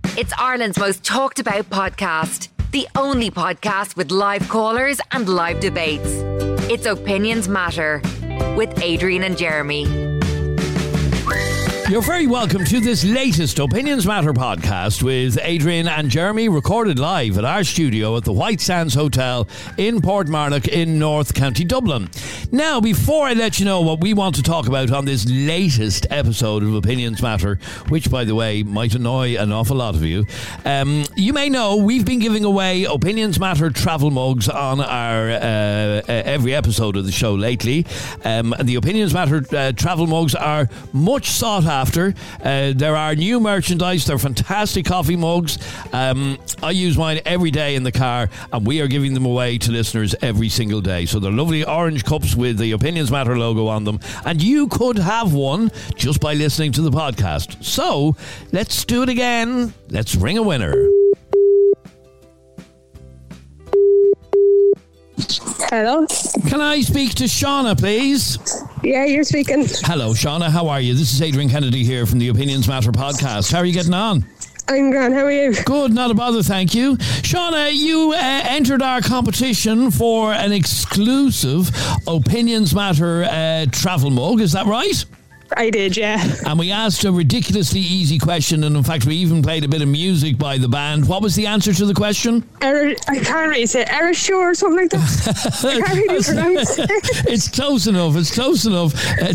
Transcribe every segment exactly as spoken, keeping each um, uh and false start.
It's Ireland's most talked about podcast. The only podcast with live callers and live debates. It's Opinions Matter with Adrian and Jeremy. You're very welcome to this latest Opinions Matter podcast with Adrian and Jeremy, recorded live at our studio at the White Sands Hotel in Portmarnock in North County Dublin. Now, before I let you know what we want to talk about on this latest episode of Opinions Matter, which, by the way, might annoy an awful lot of you, um, you may know we've been giving away Opinions Matter travel mugs on our uh, every episode of the show lately. Um, and the Opinions Matter uh, travel mugs are much sought after. After. Uh, there are new merchandise. They're fantastic coffee mugs. Um, I use mine every day in the car, and we are giving them away to listeners every single day. So they're lovely orange cups with the Opinions Matter logo on them, and you could have one just by listening to the podcast. So let's do it again. Let's ring a winner. Hello. Can I speak to Shauna, please? Yeah, you're speaking. Hello, Shauna. How are you? This is Adrian Kennedy here from the Opinions Matter podcast. How are you getting on? I'm grand. How are you? Good, not a bother, thank you. Shauna, you uh, entered our competition for an exclusive Opinions Matter uh, travel mug. Is that right? I did, yeah. And we asked a ridiculously easy question, and in fact we even played a bit of music by the band. What was the answer to the question? Er, I can't really say Erisure or something like that. I can't really pronounce it. It's close enough, it's close enough.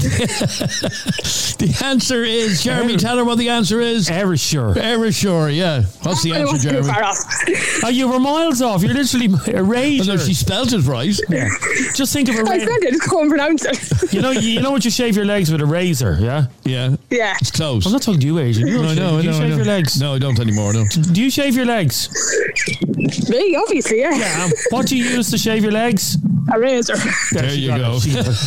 The answer is, Jeremy, tell her what the answer is. Erisure. Erisure, yeah. What's the answer, Jeremy? Oh, you were miles off. You're literally a razor. Oh, no, she spelled it right. Yeah. Just think of a razor. I spelled it, just can't pronounce it. You know, you, you know what you shave your legs with a razor. Yeah? Yeah. Yeah. It's close. I'm not talking to you, Adrian. You no, shave, no, do you no, shave no. your legs? No, I don't anymore, no. Do you shave your legs? Me, obviously, yeah. Yeah. Um, what do you use to shave your legs? A razor. There, there you go.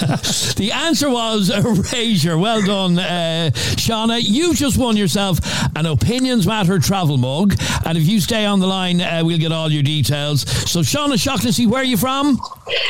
The answer was a razor. Well done, uh, Shauna. You've just won yourself an Opinions Matter travel mug. And if you stay on the line, uh, we'll get all your details. So, Shauna Shaughnessy, where are you from?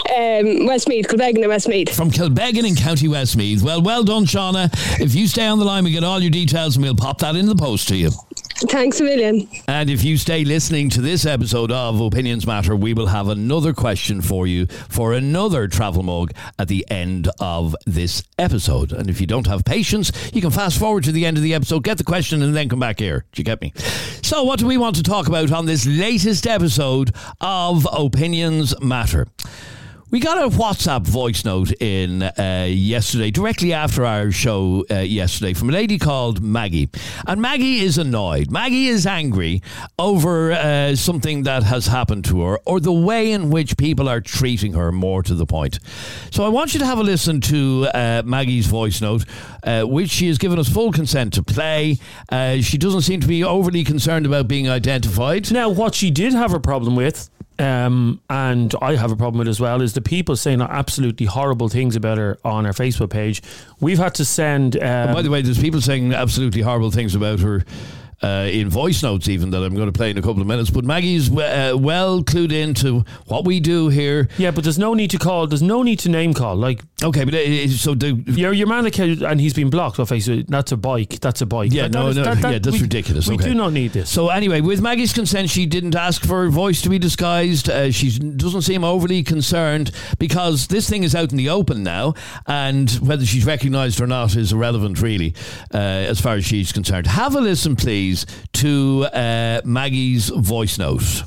Um, Westmeath, Kilbeggan and Westmeath. From Kilbeggan in County Westmeath. Well, well done, Shauna. If you stay on the line, we get all your details and we'll pop that in the post to you. Thanks a million. And if you stay listening to this episode of Opinions Matter, we will have another question for you for another travel mug at the end of this episode. And if you don't have patience, you can fast forward to the end of the episode, get the question, and then come back here. Do you get me? So what do we want to talk about on this latest episode of Opinions Matter? We got a WhatsApp voice note in uh, yesterday, directly after our show uh, yesterday, from a lady called Maggie. And Maggie is annoyed. Maggie is angry over uh, something that has happened to her, or the way in which people are treating her, more to the point. So I want you to have a listen to uh, Maggie's voice note, uh, which she has given us full consent to play. Uh, she doesn't seem to be overly concerned about being identified. Now, what she did have a problem with, Um, and I have a problem with as well, is the people saying absolutely horrible things about her on her Facebook page. We've had to send... Um, by the way, there's people saying absolutely horrible things about her uh, in voice notes even, that I'm going to play in a couple of minutes. But Maggie's uh, well clued into what we do here. Yeah, but there's no need to call, there's no need to name call. Like, okay, but uh, so the... Your, your man account, and he's been blocked off Facebook. That's a bike, that's a bike. Yeah, that, no, that is, no, that, that, yeah, that's we, ridiculous. We okay. do not need this. So anyway, with Maggie's consent, she didn't ask for her voice to be disguised. Uh, she doesn't seem overly concerned because this thing is out in the open now, and whether she's recognised or not is irrelevant, really, uh, as far as she's concerned. Have a listen, please, to uh, Maggie's voice note.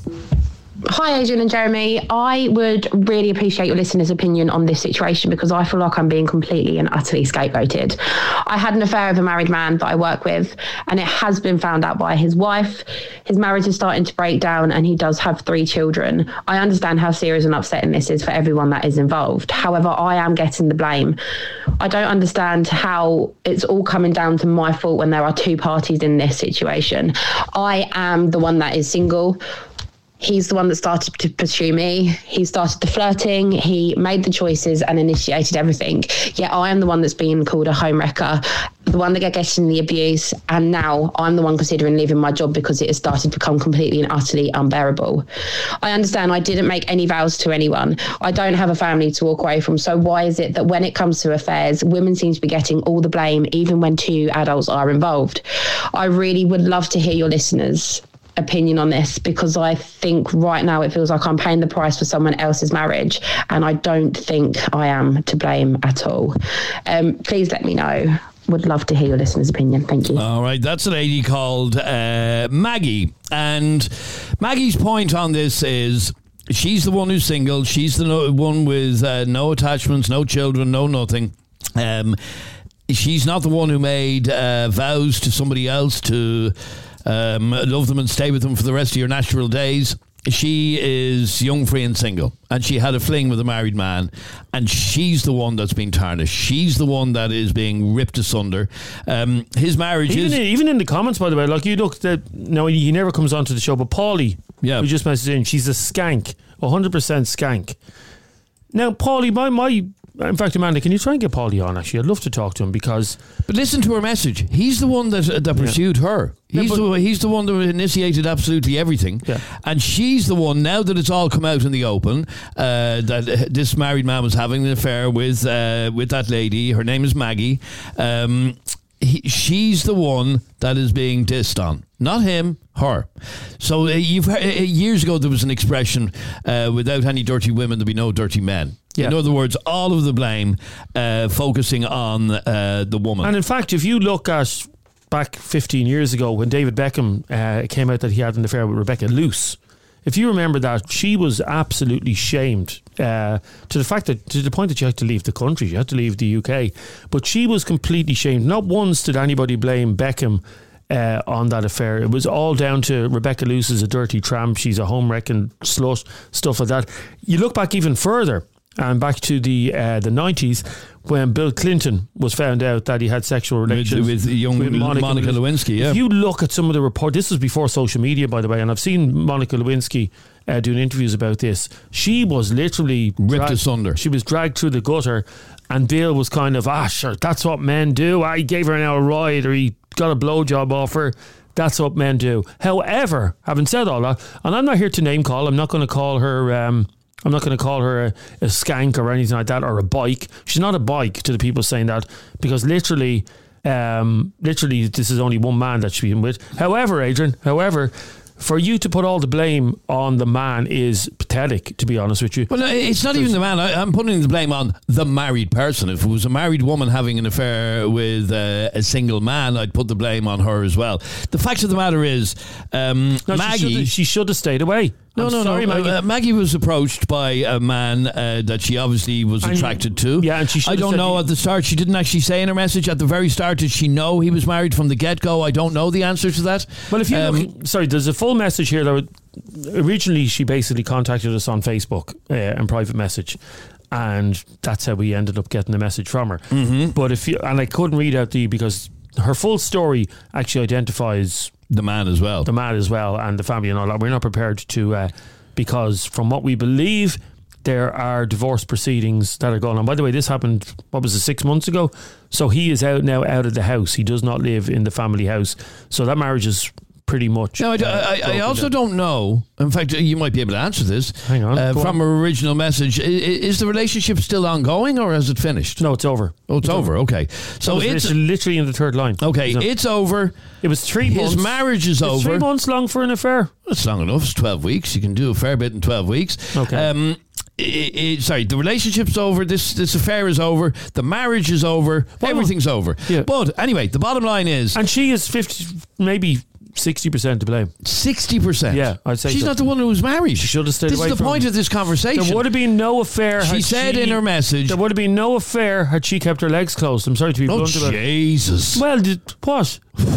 Hi, Adrian and Jeremy. I would really appreciate your listeners' opinion on this situation because I feel like I'm being completely and utterly scapegoated. I had an affair with a married man that I work with, and it has been found out by his wife. His marriage is starting to break down, and he does have three children. I understand how serious and upsetting this is for everyone that is involved. However, I am getting the blame. I don't understand how it's all coming down to my fault when there are two parties in this situation. I am the one that is single. He's the one that started to pursue me. He started the flirting. He made the choices and initiated everything. Yet I am the one that's being called a home wrecker, the one that get getting the abuse. And now I'm the one considering leaving my job because it has started to become completely and utterly unbearable. I understand I didn't make any vows to anyone. I don't have a family to walk away from. So why is it that when it comes to affairs, women seem to be getting all the blame, even when two adults are involved? I really would love to hear your listeners' opinion on this, because I think right now it feels like I'm paying the price for someone else's marriage, and I don't think I am to blame at all. Um, please let me know. Would love to hear your listeners' opinion. Thank you. All right, that's a lady called uh, Maggie, and Maggie's point on this is she's the one who's single. She's the no, one with uh, no attachments, no children, no nothing. Um, she's not the one who made uh, vows to somebody else to Um, love them and stay with them for the rest of your natural days. She is young, free and single, and she had a fling with a married man, and she's the one that's been tarnished. She's the one that is being ripped asunder. Um, his marriage even is... In, even in the comments, by the way, like you look, that no, he never comes onto the show, but Paulie, yeah, who just messaged in, she's a skank, one hundred percent skank. Now, Paulie, my... my in fact, Amanda, can you try and get Paulie on, actually? I'd love to talk to him, because... But listen to her message. He's the one that uh, that pursued yeah. her. He's, yeah, the, he's the one that initiated absolutely everything. Yeah. And she's the one, now that it's all come out in the open, uh, that this married man was having an affair with uh, with that lady. Her name is Maggie. Um, he, she's the one that is being dissed on. Not him, her. So uh, you've heard, uh, years ago there was an expression, uh, without any dirty women there'd be no dirty men. Yeah. In other words, all of the blame uh, focusing on uh, the woman. And in fact, if you look at back fifteen years ago when David Beckham uh, came out that he had an affair with Rebecca Luce, if you remember that, she was absolutely shamed uh, to the fact that, to the point that she had to leave the country, she had to leave the U K. But she was completely shamed. Not once did anybody blame Beckham Uh, on that affair. It was all down to Rebecca Luce is a dirty tramp, she's a home wrecking slut, stuff like that. You look back even further, and back to the uh, the nineties, when Bill Clinton was found out that he had sexual relations with, with young with Monica, Monica Lewinsky. Yeah. If you look at some of the report, this was before social media, by the way, and I've seen Monica Lewinsky uh, doing interviews about this. She was literally ripped dragged, asunder. She was dragged through the gutter, and Bill was kind of, ah, sure, that's what men do. I gave her an hour ride, or he got a blowjob off her. That's what men do. However, having said all that, and I'm not here to name call, I'm not going to call her um, I'm not going to call her a, a skank or anything like that, or a bike. She's not a bike, to the people saying that, because literally um, literally this is only one man that she's been with. However, Adrian, however, for you to put all the blame on the man is pathetic, to be honest with you. Well, it's not even the man. I, I'm putting the blame on the married person. If it was a married woman having an affair with uh, a single man, I'd put the blame on her as well. The fact of the matter is, um, no, Maggie... She should have stayed away. No, I'm no, sorry, no. Maggie. Uh, Maggie was approached by a man uh, that she obviously was and, attracted to. Yeah, and she I don't know he, at the start. She didn't actually say in her message at the very start. Did she know he was married from the get-go? I don't know the answer to that. Well, if you um, look, sorry, there's a full message here. That would, originally, she basically contacted us on Facebook uh, and private message, and that's how we ended up getting the message from her. Mm-hmm. But if you, and I couldn't read out the, because her full story actually identifies the man as well, the man as well, and the family and all that. We're not prepared to. Uh, Because from what we believe, there are divorce proceedings that are going on. By the way, this happened, what was it, six months ago? So he is out now, out of the house. He does not live in the family house. So that marriage is pretty much... No, I, uh, I, I also down. don't know. In fact, you might be able to answer this. Hang on. Uh, from on. her original message. Is, is the relationship still ongoing, or has it finished? No, it's over. Oh, it's, it's over. over. Okay. So it's literally, literally in the third line. Okay, so it's over. It was three His months. His marriage is it's over. Three months long for an affair. That's long enough. It's twelve weeks. You can do a fair bit in twelve weeks. Okay. Um, it, it, sorry, the relationship's over. This this affair is over. The marriage is over. Well, everything's over. Yeah. But anyway, the bottom line is, and she is fifty, maybe sixty percent to blame. Sixty percent. Yeah, I'd say she's so. not the one who was married. She should have stayed this away. This is the from point him. of this conversation. There would have been no affair. She had said she, in her message, there would have been no affair had she kept her legs closed. I'm sorry to be oh, blunt about it. Jesus. Well, did, what?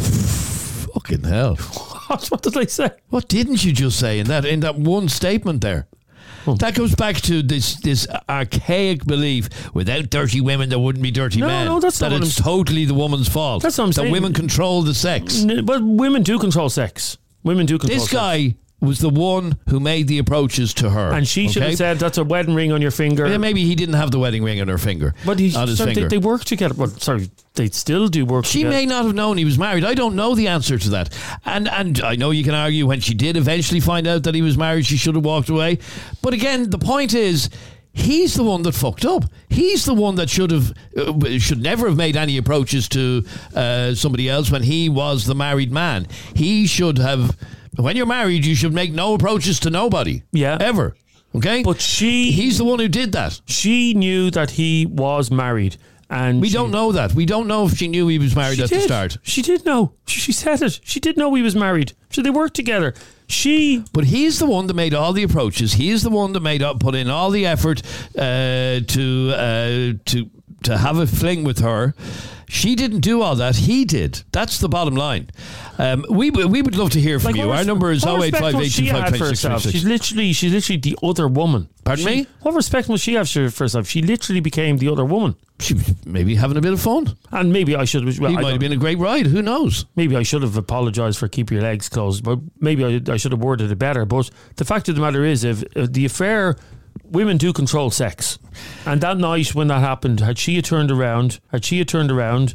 Fucking hell. What, what did I say? What didn't you just say in that in that one statement there? Oh. That goes back to this this archaic belief: without dirty women, there wouldn't be dirty no, men. No, that's that not it's what I'm, totally the woman's fault. That's what I'm that saying. Women control the sex. N- but women do control sex. Women do control this sex. guy was the one who made the approaches to her. And she should okay? have said, that's a wedding ring on your finger. Yeah, maybe he didn't have the wedding ring on her finger. But he, on his sorry, finger. They, they work together. Well, sorry, they still do work She together. may not have known he was married. I don't know the answer to that. And and I know you can argue when she did eventually find out that he was married, she should have walked away. But again, the point is, he's the one that fucked up. He's the one that should have, uh, should never have made any approaches to uh, somebody else when he was the married man. He should have, when you're married, you should make no approaches to nobody. Yeah. Ever. Okay? But she... He's the one who did that. She knew that he was married. And We she, don't know that. We don't know if she knew he was married She at did. the start. She did know. She, she said it. She did know he was married. So they worked together. She... But he's the one that made all the approaches. He's the one that made up, put in all the effort uh, to uh, to to have a fling with her. She didn't do all that. He did. That's the bottom line. Um, we we would love to hear from Like, you. what Our res- number is what oh eight respect five must eight she two five have two for six herself? six. She's literally, she's literally the other woman. Pardon She- me? What respect must she have for herself? She literally became the other woman. She was maybe having a bit of fun. And maybe I should have... Well, He I might don't- have been a great ride. Who knows? Maybe I should have apologised for keeping your legs closed, but maybe I, I should have worded it better. But the fact of the matter is, if, if the affair, women do control sex, and that night when that happened, had she had turned around, had she had turned around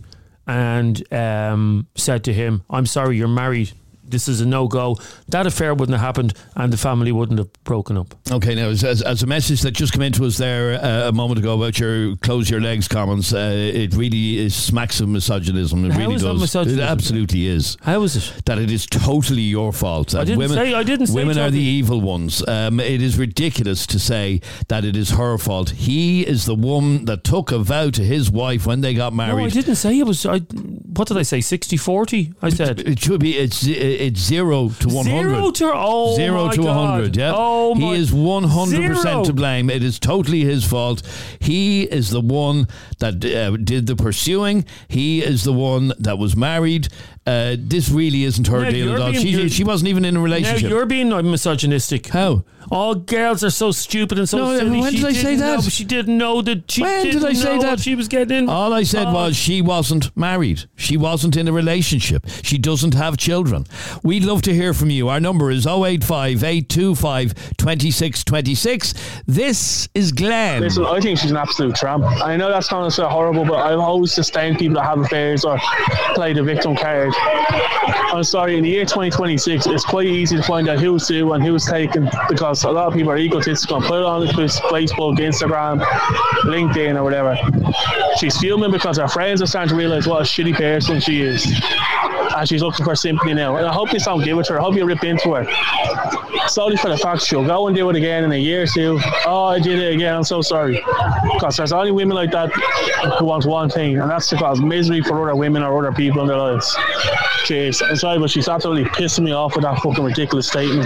and um, said to him, "I'm sorry, you're married. This is a no-go," that affair wouldn't have happened and the family wouldn't have broken up. Okay, now as, as, as a message that just came into us there uh, a moment ago about your close your legs comments, uh, it really is smacks of misogynism. It How really is that does. misogynism? It absolutely is. How is it? That it is totally your fault. That I didn't women, say- I didn't say women are totally. the evil ones. Um, it is ridiculous to say that it is her fault. He is the one that took a vow to his wife when they got married. No, I didn't say it was... I, what did I say? sixty forty? I said... It should be. It's it's zero to one hundred. Zero to... Oh, Zero my to God. one hundred, yeah. Oh, he my- is one hundred Zero. percent to blame. It is totally his fault. He is the one that uh, did the pursuing. He is the one that was married. Uh, this really isn't her Now, deal you're at all. being- She, you're- she wasn't even in a Now relationship. you're being misogynistic. How? All girls are so stupid and so No, silly. when She did I say didn't that? know- she didn't know that. She When did didn't I say know that? what she was getting in. All I said Oh. was she wasn't married. She wasn't in a relationship. She doesn't have children. We'd love to hear from you. Our number is oh eight five, eight two five, two six two six. This is Glenn. Listen, I think she's an absolute tramp. I know that sounds so horrible, but I've always sustained people that have affairs or play the victim card. I'm sorry, in the year twenty twenty-six, it's quite easy to find out who's who and who's taken, because a lot of people are egotistical and put it on Facebook, Instagram, LinkedIn or whatever. She's fuming because her friends are starting to realise what a shitty person she is. And she's looking for sympathy now. And I hope you don't give it to her. I hope you rip into her. Solely for the fact she'll go and do it again in a year or two. Oh, I did it again. I'm so sorry. Because there's only women like that who want one thing, and that's to cause misery for other women or other people in their lives. Cheers. I'm sorry, but she's absolutely pissing me off with that fucking ridiculous statement.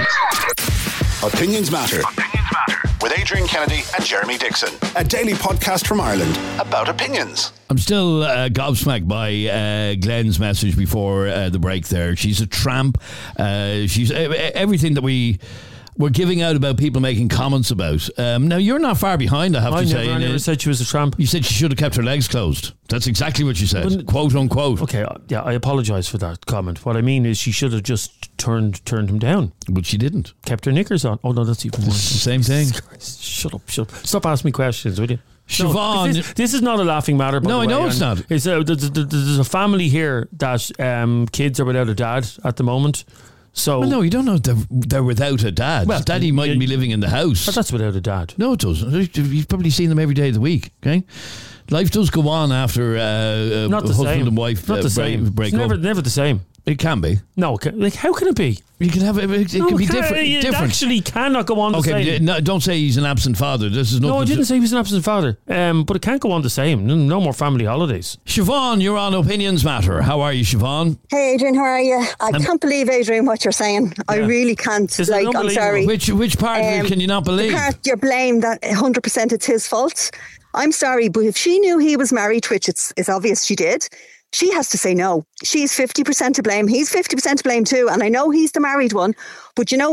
Opinions Matter. Opinions Matter. With Adrian Kennedy and Jeremy Dixon. A daily podcast from Ireland about opinions. I'm still uh, gobsmacked by uh, Glenn's message before uh, the break there. She's a tramp. Uh, she's uh, everything that we were giving out about people making comments about. Um, now, you're not far behind, I have I to never, say. I never Uh, said she was a tramp. You said she should have kept her legs closed. That's exactly what you said, But- quote unquote. Okay, uh, yeah, I apologise for that comment. What I mean is she should have just turned turned him down, But she didn't. kept her knickers on. Oh no, that's even It's the worse. same thing. Shut up, shut up. Stop asking me questions, will you? No, Siobhan. this, this is not a laughing matter. By No, the I way, know it's and not. It's a, there's, there's a family here that um, kids are without a dad at the moment. So Well, no, you don't know they're, they're without a dad. Well, Daddy mightn't yeah, be living in the house. but that's without a dad. No, it doesn't. You've probably seen them every day of the week, okay? Life does go on after uh, Not a the husband same. and wife Not uh, the break, same. break it's up. never, never the same. It can be. No, ca- like how can it be? You can have it. It, it no, can be it different. It different. actually cannot go on the Okay, same. but no, don't say he's an absent father. This is nothing. No, I didn't to, say he was an absent father. Um, but it can't go on the same. No, no more family holidays. Siobhan, you're on Opinions Matter. How are you, Siobhan? Hey Adrian, how are you? I can't believe, Adrian, what you're saying. I Yeah. really can't. Isn't it Like, I'm unbelievable? sorry. Which which part of it Um, can you not The believe? part you're blamed that one hundred percent it's his fault. I'm sorry, but if she knew he was married, which it's, it's obvious she did, she has to say no. She's fifty percent to blame. He's fifty percent to blame too. And I know he's the married one. But you know what?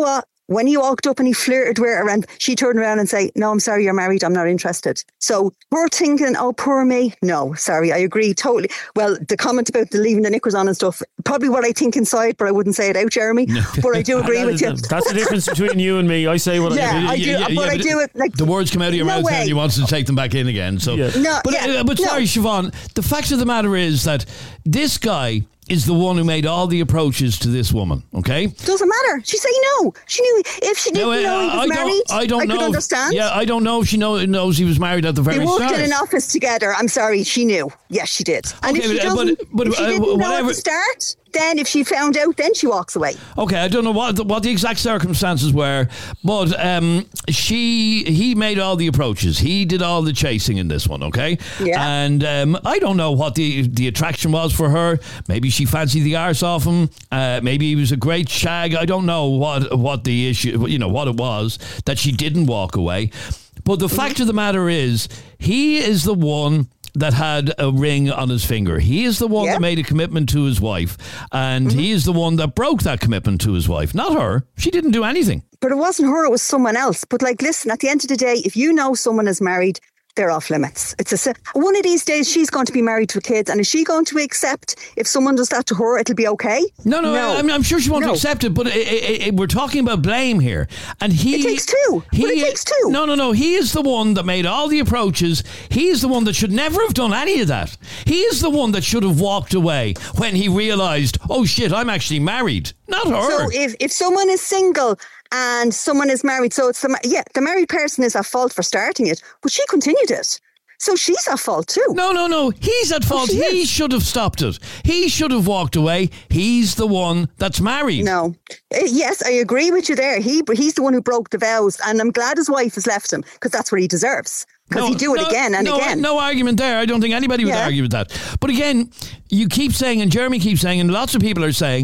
when he walked up and he flirted with her and she turned around and say, no, I'm sorry, you're married, I'm not interested. So her thinking, oh, poor me. No, sorry, I agree totally. Well, the comment about the leaving the knickers on and stuff, probably what I think inside, but I wouldn't say it out, Jeremy. No. But I do agree with you. That's the difference between you and me. I say what yeah, I I do. Yeah, but yeah, I do it like... The words come out of your no mouth and he wants to take them back in again. So, yeah. no, But, yeah, uh, but sorry, no. Siobhan, the fact of the matter is that this guy is the one who made all the approaches to this woman, okay? Doesn't matter. She said no. She knew if she didn't no, uh, know he was I married, don't, I don't I know. could understand. Yeah, I don't know if she know, knows he was married at the very start. They worked start. in an office together. I'm sorry, she knew. Yes, she did. And okay, if she but, doesn't, but, but, if she uh, didn't know whatever. at the start, then if she found out, then she walks away. Okay, I don't know what the, what the exact circumstances were, but um, she he made all the approaches. He did all the chasing in this one, okay? Yeah. And um, I don't know what the the attraction was for her. Maybe she fancied the arse off him. Uh, maybe he was a great shag. I don't know what what the issue, you know, what it was that she didn't walk away. But the mm-hmm. fact of the matter is, he is the one that had a ring on his finger. He is the one yep. that made a commitment to his wife, and mm-hmm. he is the one that broke that commitment to his wife, not her. She didn't do anything. But it wasn't her, it was someone else. But like, listen, at the end of the day, if you know someone is married, they're off limits. It's a one of these days she's going to be married to kids, and is she going to accept if someone does that to her, it'll be okay? No, no, no. I'm, I'm sure she won't no. accept it, but it, it, it, we're talking about blame here, and he it takes two. He, but it takes two. No, no, no. He is the one that made all the approaches. He is the one that should never have done any of that. He is the one that should have walked away when he realised, oh shit, I'm actually married, not her. So if if someone is single and someone is married, so it's the yeah the married person is at fault for starting it, but she continued it. So she's at fault too. No, no, no. He's at fault. Oh, he should have stopped it. He should have walked away. He's the one that's married. No. Uh, yes, I agree with you there. He He's the one who broke the vows, and I'm glad his wife has left him, because that's what he deserves. Because no, he'd do it no, again and no, again. No argument there. I don't think anybody would yeah. argue with that. But again, you keep saying, and Jeremy keeps saying, and lots of people are saying,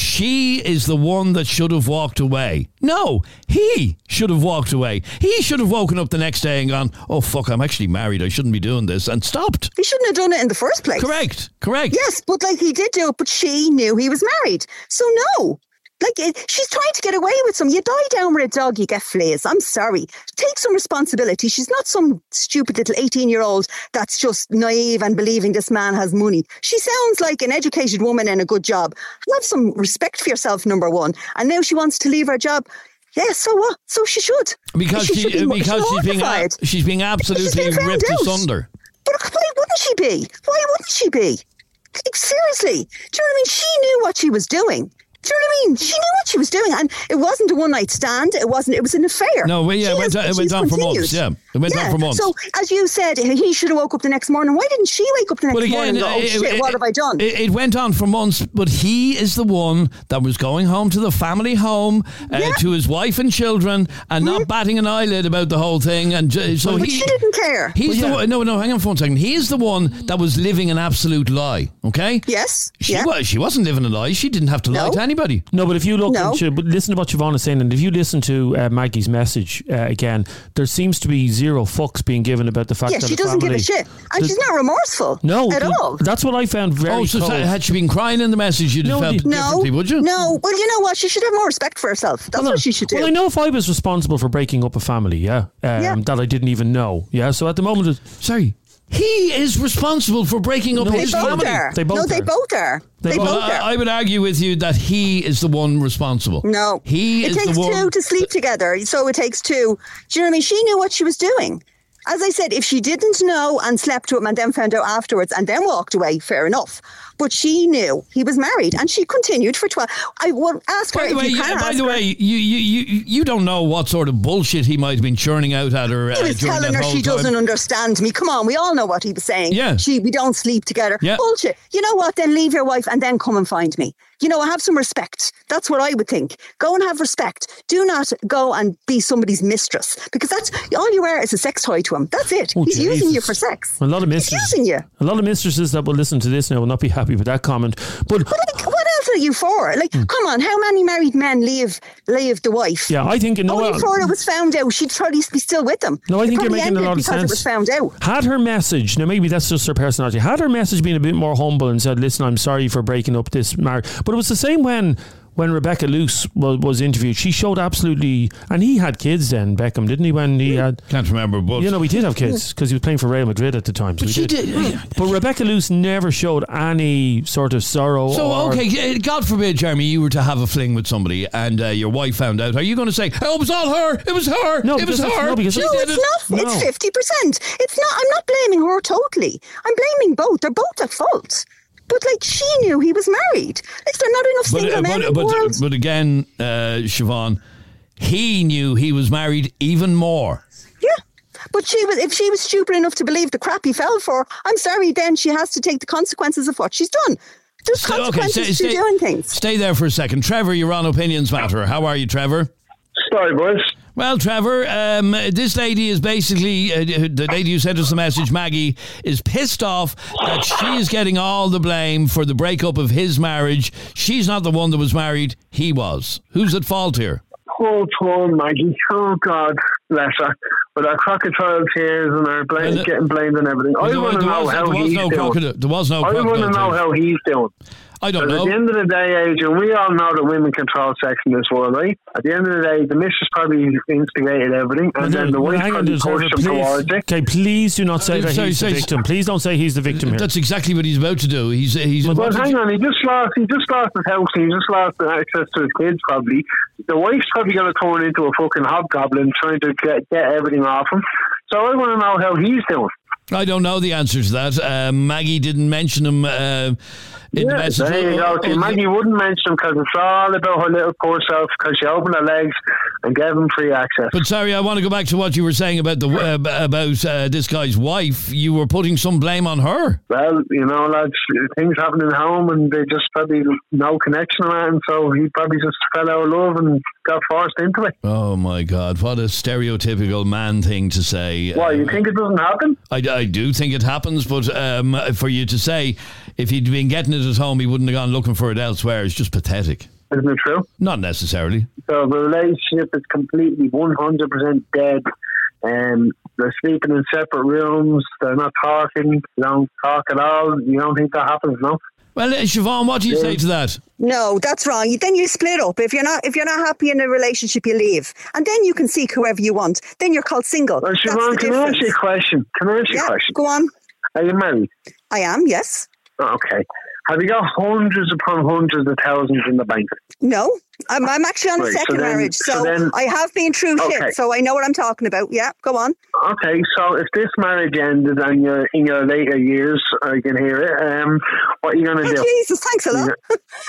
she is the one that should have walked away. No, he should have walked away. He should have woken up the next day and gone, oh, fuck, I'm actually married. I shouldn't be doing this, and stopped. He shouldn't have done it in the first place. Correct, correct. Yes, but like he did do it, but she knew he was married. So no. Like, it, she's trying to get away with some. You die down with a dog, you get fleas. I'm sorry. Take some responsibility. She's not some stupid little eighteen-year-old that's just naive and believing this man has money. She sounds like an educated woman in a good job. Have some respect for yourself, number one. And now she wants to leave her job. Yeah, so what? So she should. Because, she, she, be, because she's, being a, she's being absolutely she's ripped out. asunder. But why wouldn't she be? Why wouldn't she be? Like, seriously. Do you know what I mean? She knew what she was doing. Do you know what I mean? She knew what she was doing, and it wasn't a one night stand. It wasn't. It was an affair. No, well, yeah, it went, has, it went on for months. Yeah, it went yeah. on for months. So, as you said, he should have woke up the next morning. Why didn't she wake up the next but again, morning and go, oh it, shit, it, what have I done? It, it went on for months, but he is the one that was going home to the family home, uh, yeah. to his wife and children, and mm-hmm. not batting an eyelid about the whole thing. And ju- so but he, she didn't care. He's well, the yeah. one, no, no, hang on for one second. He is the one that was living an absolute lie. Okay. Yes. She yeah. was. She wasn't living a lie. She didn't have to no. lie to anybody. No, but if you look, no. into, but listen to what Siobhan is saying, and if you listen to uh, Maggie's message uh, again, there seems to be zero fucks being given about the fact yeah, that she the doesn't family, give a shit, and she's not remorseful. No, at th- all. That's what I found very. Oh, so cold. had she been crying in the message, you'd have no, felt no, differently, would you? No. Well, you know what? She should have more respect for herself. That's well, what she should do. Well, I know if I was responsible for breaking up a family, yeah, um, yeah. that I didn't even know, yeah. So at the moment, it, sorry. He is responsible for breaking up no, his they both family. Are. They both no, are. they both are. They, they both well, are. I, I would argue with you that he is the one responsible. No. He it is takes the one two to sleep together, so it takes two. Do you know what I mean? She knew what she was doing. As I said, if she didn't know and slept with him and then found out afterwards and then walked away, fair enough. But she knew he was married, and she continued for twelve. I will ask her by the if way, you can. By ask the her. way, you, you you you don't know what sort of bullshit he might have been churning out at her. He was uh, during telling that her whole she time. doesn't understand me. Come on, we all know what he was saying. Yeah. She, we don't sleep together. Yeah. Bullshit. You know what? Then leave your wife and then come and find me. You know, have some respect. That's what I would think. Go and have respect. Do not go and be somebody's mistress, because that's all you are is a sex toy to him. That's it. Oh, He's Jesus. using you for sex. A lot of He's mistresses, using you. a lot of mistresses that will listen to this now will not be happy with that comment. But, but like, what else are you for? Like, hmm. come on, how many married men leave leave the wife? Yeah, I think you know only what, before it was found out, she'd probably be still with them. No, I think it you're making a lot of because sense. It was found out. Had her message, now maybe that's just her personality, had her message been a bit more humble and said, listen, I'm sorry for breaking up this marriage. But it was the same when when Rebecca Luce was, was interviewed, she showed absolutely, and he had kids then, Beckham, didn't he? When he had, can't remember, but you know, he did have kids because he was playing for Real Madrid at the time. So but he she did. did. Yeah. But Rebecca Luce never showed any sort of sorrow. So or, okay, God forbid, Jeremy, you were to have a fling with somebody and uh, your wife found out. Are you going to say, "Oh, it was all her. It was her. No, it was because her"? no, because She No, did it's it." not. No. It's fifty percent. It's not. I'm not blaming her totally. I'm blaming both. They're both at fault. But like, she knew he was married. Like, there are not enough But, single uh, men but, in the but, world. but again, uh, Siobhan, he knew he was married even more. Yeah. But she was, if she was stupid enough to believe the crap he fell for, I'm sorry, then she has to take the consequences of what she's done. There's Stay- consequences stay- to stay- doing things. Stay there for a second. Trevor, you're on Opinions Matter. How are you, Trevor? Sorry, boys. Well, Trevor, um, this lady is basically, uh, the lady who sent us the message, Maggie, is pissed off that she is getting all the blame for the breakup of his marriage. She's not the one that was married, he was. Who's at fault here? Poor, poor Maggie. Oh, God bless her. With our crocodile tears and our blame, Well, getting blamed and everything. I There want to was- know there how was he's no doing. crocodile- There was no I want to crocodile know tears. how he's doing. I don't Because at the know. end of the day, Adrian, we all know that women control sex in this world, right? At the end of the day, the missus probably instigated everything, and then the wife hang on, probably just over, pushed him towards please. it. Okay, please do not say Uh, that sorry, he's the sorry, victim. Please don't say he's the victim here. That's exactly what he's about to do. He's he's. Well, what did hang you- on, he just lost. He just lost his house. He just lost access to his kids. Probably the wife's probably going to turn into a fucking hobgoblin, trying to get get everything off him. So I want to know how he's doing. I don't know the answer to that. Um, Maggie didn't mention him uh, in the Yeah, message. there you go. See, Oh, Maggie wouldn't mention him because it's all about her little poor self. Because she opened her legs and gave him free access. But sorry, I want to go back to what you were saying about the uh, about uh, this guy's wife. You were putting some blame on her. Well, you know, lads, things happen in home, and they just probably no connection around. So he probably just fell out of love and got forced into it. Oh my God! What a stereotypical man thing to say. Why, you Um, think it doesn't happen? I, I do think it happens, but um, for you to say if he'd been getting it at home, he wouldn't have gone looking for it elsewhere is just pathetic. Isn't it true? Not necessarily. So the relationship is completely one hundred percent dead. Um, they're sleeping in separate rooms. They're not talking. They don't talk at all. You don't think that happens, no? Well, uh, Siobhan, what do you say to that? No, that's wrong. Then you split up. If you're not, if you're not happy in a relationship, you leave, and then you can seek whoever you want. Then you're called single. Well, That's Siobhan, the can I ask you a difference. question? Can I ask you Yeah, a question? go on. Are you married? I am. Yes. Oh, okay. Have you got hundreds upon hundreds of thousands in the bank? No, I'm, I'm actually on a Right, so second then- marriage, so, so then- I have been through Okay. shit, so I know what I'm talking about. Yeah, go on. Okay, so if this marriage ended and you're in your later years, I can hear it, um, what are you going to Oh, do? Jesus, thanks a lot.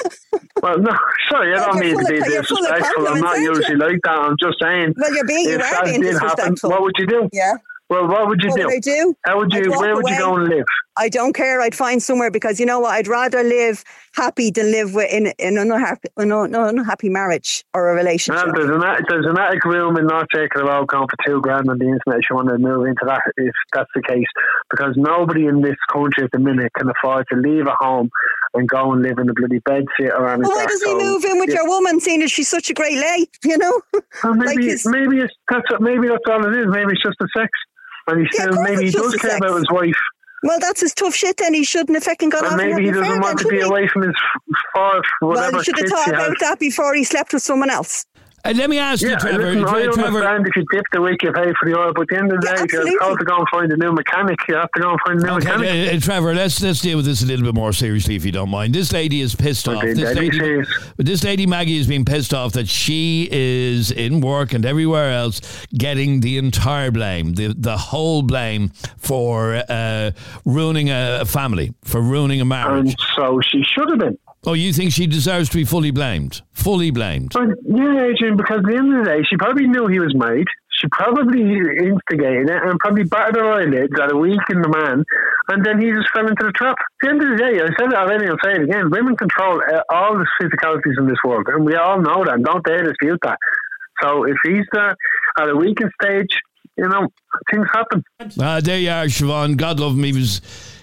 Well, no, sorry, I Well, don't you're mean to full be of- you're full of disrespectful. I'm not compliments, usually like that. I'm just saying. Well, you're being, you if are that being did happen, disrespectful. what would you do? Yeah. Well, what would you What do? would I do? How would I'd you? walk Where would you away. go and live? I don't care. I'd find somewhere because you know what? I'd rather live happy than live with in, in an unhappy, an un- unhappy marriage or a relationship. Well, there's an at- there's an attic room in North Acre about going for two grand on the internet. If you want to move into that, if that's the case, because nobody in this country at the minute can afford to leave a home and go and live in a bloody bed sit or anything. Well, why does he move in with your woman, seeing as she's such a great lay? You know, Well, maybe Like his- maybe it's that's what, maybe that's all it is. Maybe it's just the sex, and he Yeah, still of course maybe he it's does just the care sex. about his wife, well, that's his tough shit. Then he shouldn't have fucking gone and off. and maybe had he an affair doesn't want then, to be should he? away from his four Well, whatever he should have kids thought he has. about that before he slept with someone else. And let me ask Yeah, you, Trevor. listen, I Trevor, understand if you dip the wick, you pay for the oil, but at the end of the Yeah, day, if you're absolutely. called to go and find a new mechanic, you have to go and find a new mechanic. Okay, uh, uh, Trevor, let's let's deal with this a little bit more seriously, if you don't mind. This lady is pissed off. being This deadly lady, serious. this lady Maggie is being pissed off that she is in work and everywhere else getting the entire blame, the the whole blame for uh, ruining a family, for ruining a marriage. And so she should have been. Oh, you think she deserves to be fully blamed? Fully blamed. But yeah, Adrian, because at the end of the day, she probably knew he was married. She probably instigated it and probably battered her eyelids at a weakened man, and then he just fell into the trap. At the end of the day, I said it already, I'll say it again, women control uh, all the physicalities in this world, and we all know that, and don't dare dispute that. So if he's uh, at a weakened stage, you know, things happen. Uh, there you are, Siobhan. God love him. He was,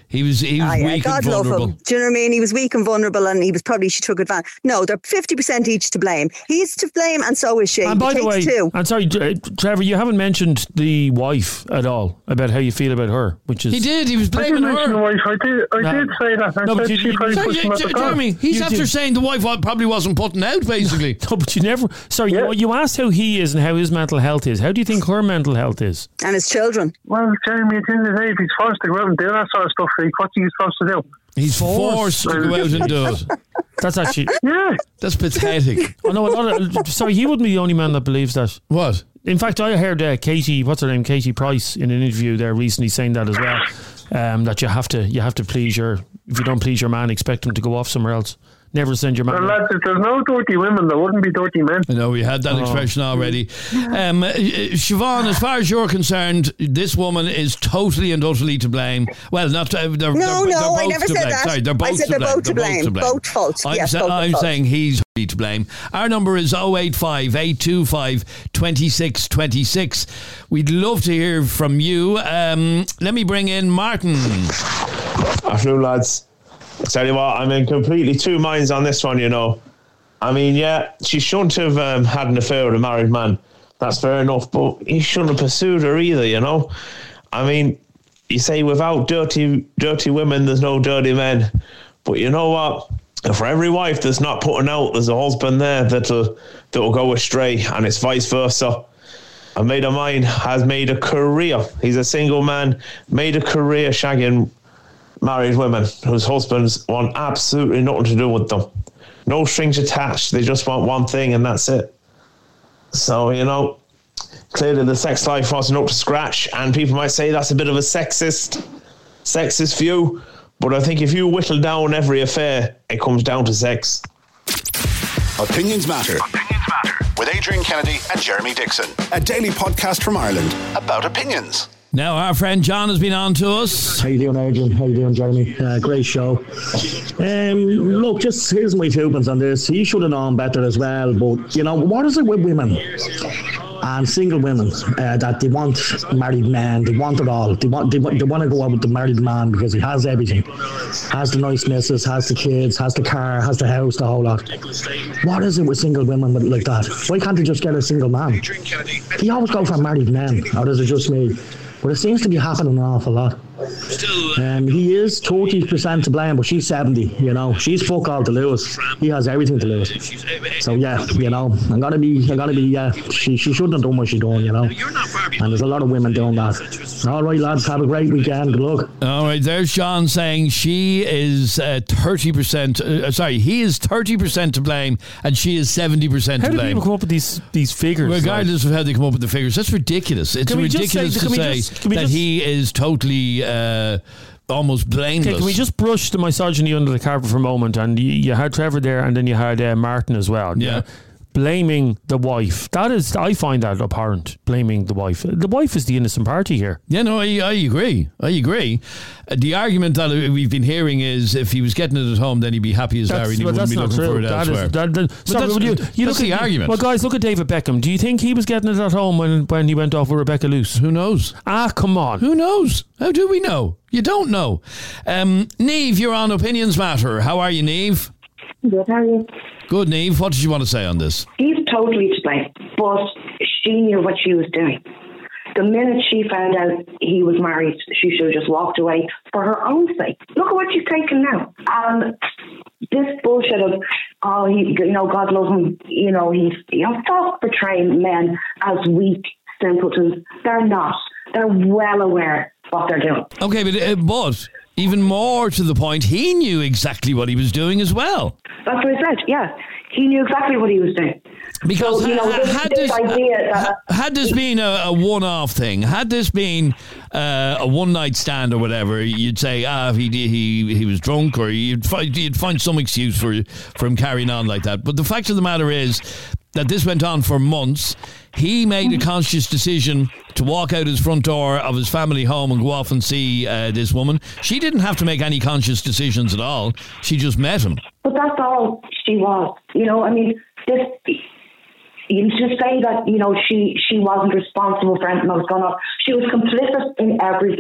He was he was Ah, yeah, weak God and love vulnerable. him. Do you know what I mean? He was weak and vulnerable, and he was probably she took advantage. No, they're fifty percent each to blame. He's to blame, and so is she. And by it the takes way, two. I'm sorry, uh, Trevor, you haven't mentioned the wife at all about how you feel about her, which is He did. He was I blaming did mention the her. wife. I did. I No. did say that. I No, but said you- she you- probably Sorry, pushed him J- out the J- car. Jeremy, he's You after did. saying the wife probably wasn't putting out, basically. no, but you never. Sorry, Yeah. you, you asked how he is and how his mental health is. How do you think her mental health is? And his children. Well, Jeremy, at the end of the day, if he's forced to go out and do that sort of stuff, like, what's he supposed to do? He's forced to go out and do it. That's actually. Yeah. That's pathetic. I know a lot of. Sorry, he wouldn't be the only man that believes that. What? In fact, I heard uh, Katie, what's her name, Katie Price, in an interview there recently saying that as well. Um, that you have to, you have to please your. If you don't please your man, expect him to go off somewhere else. Never send your man. Well, out. lads, if there's no dirty women, there wouldn't be dirty men. I know we had that Oh. expression already. Um, uh, Siobhan, as far as you're concerned, this woman is totally and utterly to blame. Well, not uh, they're, No, they're, no, they're I both never to said blame. that. Sorry, they're both I said to they're blame. both to blame. Both faults. I'm, Yes, sa- both I'm faults. saying he's to blame. Our number is oh eight five, eight two five, two six two six. We'd love to hear from you. Um, let me bring in Martin. Afternoon, lads. Tell you what, I'm in completely two minds on this one, you know. I mean, yeah, she shouldn't have um, had an affair with a married man. That's fair enough, but he shouldn't have pursued her either, you know. I mean, you say without dirty dirty women, there's no dirty men. But you know what? For every wife that's not putting out, there's a husband there that'll, that'll go astray, and it's vice versa. A mate of mine has made a career. He's a single man, made a career shagging married women whose husbands want absolutely nothing to do with them. No strings attached. They just want one thing and that's it. So, you know, clearly the sex life wasn't up to scratch, and people might say that's a bit of a sexist, sexist view. But I think if you whittle down every affair, it comes down to sex. Opinions Matter. Opinions Matter. With Adrian Kennedy and Jeremy Dixon. A daily podcast from Ireland about opinions. Now, our friend John has been on to us. How you doing, Adrian? How you doing, Jeremy? Uh, great show. Um, look, just here's my two pence on this. He should have known better as well. But, you know, what is it with women and single women uh, that they want married men? They want it all. They want, they, want- they want to go out with the married man because he has everything. Has the nice missus, has the kids, has the car, has the house, the whole lot. What is it with single women with- like that? Why can't they just get a single man? They always go for married men. Or is it just me? But it seems to be happening an awful lot. Um, he is thirty percent to blame, but she's seventy, you know. She's fuck all to lose. He has everything to lose. So, yeah, you know, I'm going to be, I'm going to be, yeah, she, she shouldn't have done what she done, you know. And there's a lot of women doing that. All right, lads, have a great weekend. Good luck. All right, there's John saying she is uh, thirty percent, uh, sorry, he is thirty percent to blame and she is seventy percent How to do blame. people come up with these these figures? Regardless of how they come up with the figures, that's ridiculous. It's Can we just ridiculous say- to can we say just- can we that just- he is totally uh, almost blameless. Okay, can we just brush the misogyny under the carpet for a moment? And you, you had Trevor there, and then you had uh, Martin as well. Yeah. Blaming the wife. That is, I find that abhorrent. Blaming the wife. The wife is the innocent party here. Yeah, no, I, I agree. I agree. Uh, the argument that we've been hearing is if he was getting it at home, then he'd be happy as Larry and he well, wouldn't that's be not looking true. for it That elsewhere. is, that, that, But sorry, that's, would you, you that's look the at, argument. Well, guys, look at David Beckham. Do you think he was getting it at home when, when he went off with Rebecca Luce? Who knows? Ah, come on. Who knows? How do we know? You don't know. Um, Niamh, you're on Opinions Matter. How are you, Niamh? Good, how are you? Good, Niamh. What did you want to say on this? He's totally to blame, but she knew what she was doing. The minute she found out he was married, she should have just walked away for her own sake. Look at what she's taken now. And this bullshit of, oh, he, you know, God loves him, you know, he's, you know, stop portraying men as weak simpletons. They're not. They're well aware what they're doing. Okay, but, uh, but even more to the point, he knew exactly what he was doing as well. That's what I said, yeah. He knew exactly what he was doing. Because so, you know, ha- this, had, this this, idea that... had this been a, a one-off thing, had this been uh, a one-night stand or whatever, you'd say, ah, he he he was drunk, or you'd find, you'd find some excuse for, for him carrying on like that. But the fact of the matter is that this went on for months. He made a conscious decision to walk out his front door of his family home and go off and see uh, this woman. She didn't have to make any conscious decisions at all. She just met him. But that's all she was. You know, I mean, this... You just say that, you know, she, she wasn't responsible for anything that was going on. She was complicit in everything.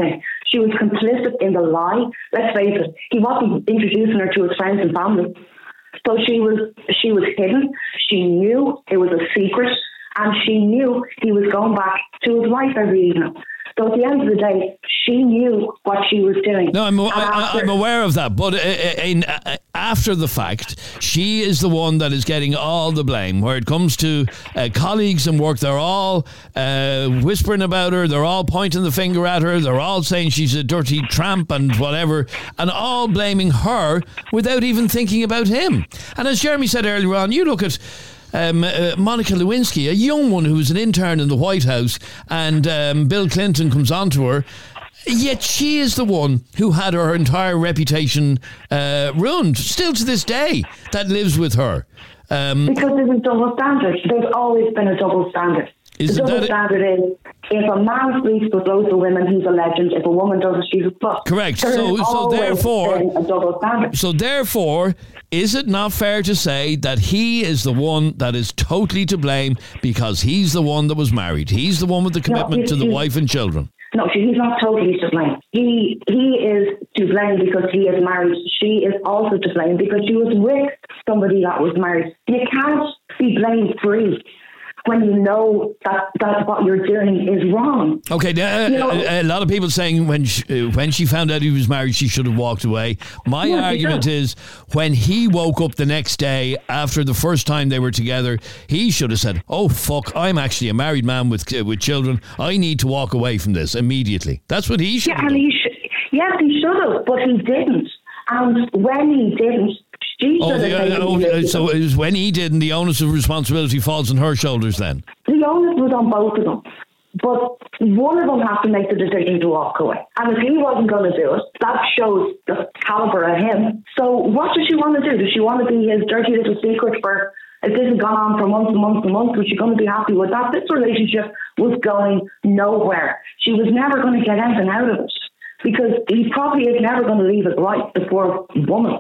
She was complicit in the lie. Let's face it, he wasn't introducing her to his friends and family. So she was she was hidden. She knew it was a secret, and she knew he was going back to his wife every evening. So at the end of the day, she knew what she was doing. No, I'm, I, after, I'm aware of that. But uh, in, uh, after the fact, she is the one that is getting all the blame. Where it comes to uh, colleagues and work, they're all uh, whispering about her. They're all pointing the finger at her. They're all saying she's a dirty tramp and whatever. And all blaming her without even thinking about him. And as Jeremy said earlier on, you look at... Um, uh, Monica Lewinsky, a young one who was an intern in the White House, and um, Bill Clinton comes on to her, yet she is the one who had her entire reputation uh, ruined. Still to this day, that lives with her. Um, because there's a double standard. There's always been a double standard. The double standard is, if a man sleeps with loads of women, he's a legend. If a woman does it, she's a slut. Correct. There so, so therefore, a double standard. So therefore, is it not fair to say that he is the one that is totally to blame because he's the one that was married? He's the one with the commitment no, to the wife and children. No, he's not totally to blame. He he is to blame because he is married. She is also to blame because she was with somebody that was married. You can't be blame free when you know that, that what you're doing is wrong. Okay, uh, you know, a, a lot of people saying when she, uh, when she found out he was married, she should have walked away. My yeah, argument is when he woke up the next day after the first time they were together, he should have said, oh, fuck, I'm actually a married man with uh, with children. I need to walk away from this immediately. That's what he should yeah, have and he sh- Yes, he should have, but he didn't. And when he didn't, She oh, the, uh, oh so it was when he did, and the onus of responsibility falls on her shoulders then? The onus was on both of them. But one of them has to make the decision to walk away. And if he wasn't going to do it, that shows the caliber of him. So what does she want to do? Does she want to be his dirty little secret for, if this has gone on for months and months and months, was she going to be happy with that? This relationship was going nowhere. She was never going to get anything out of it. Because he probably is never going to leave his wife, the poor woman.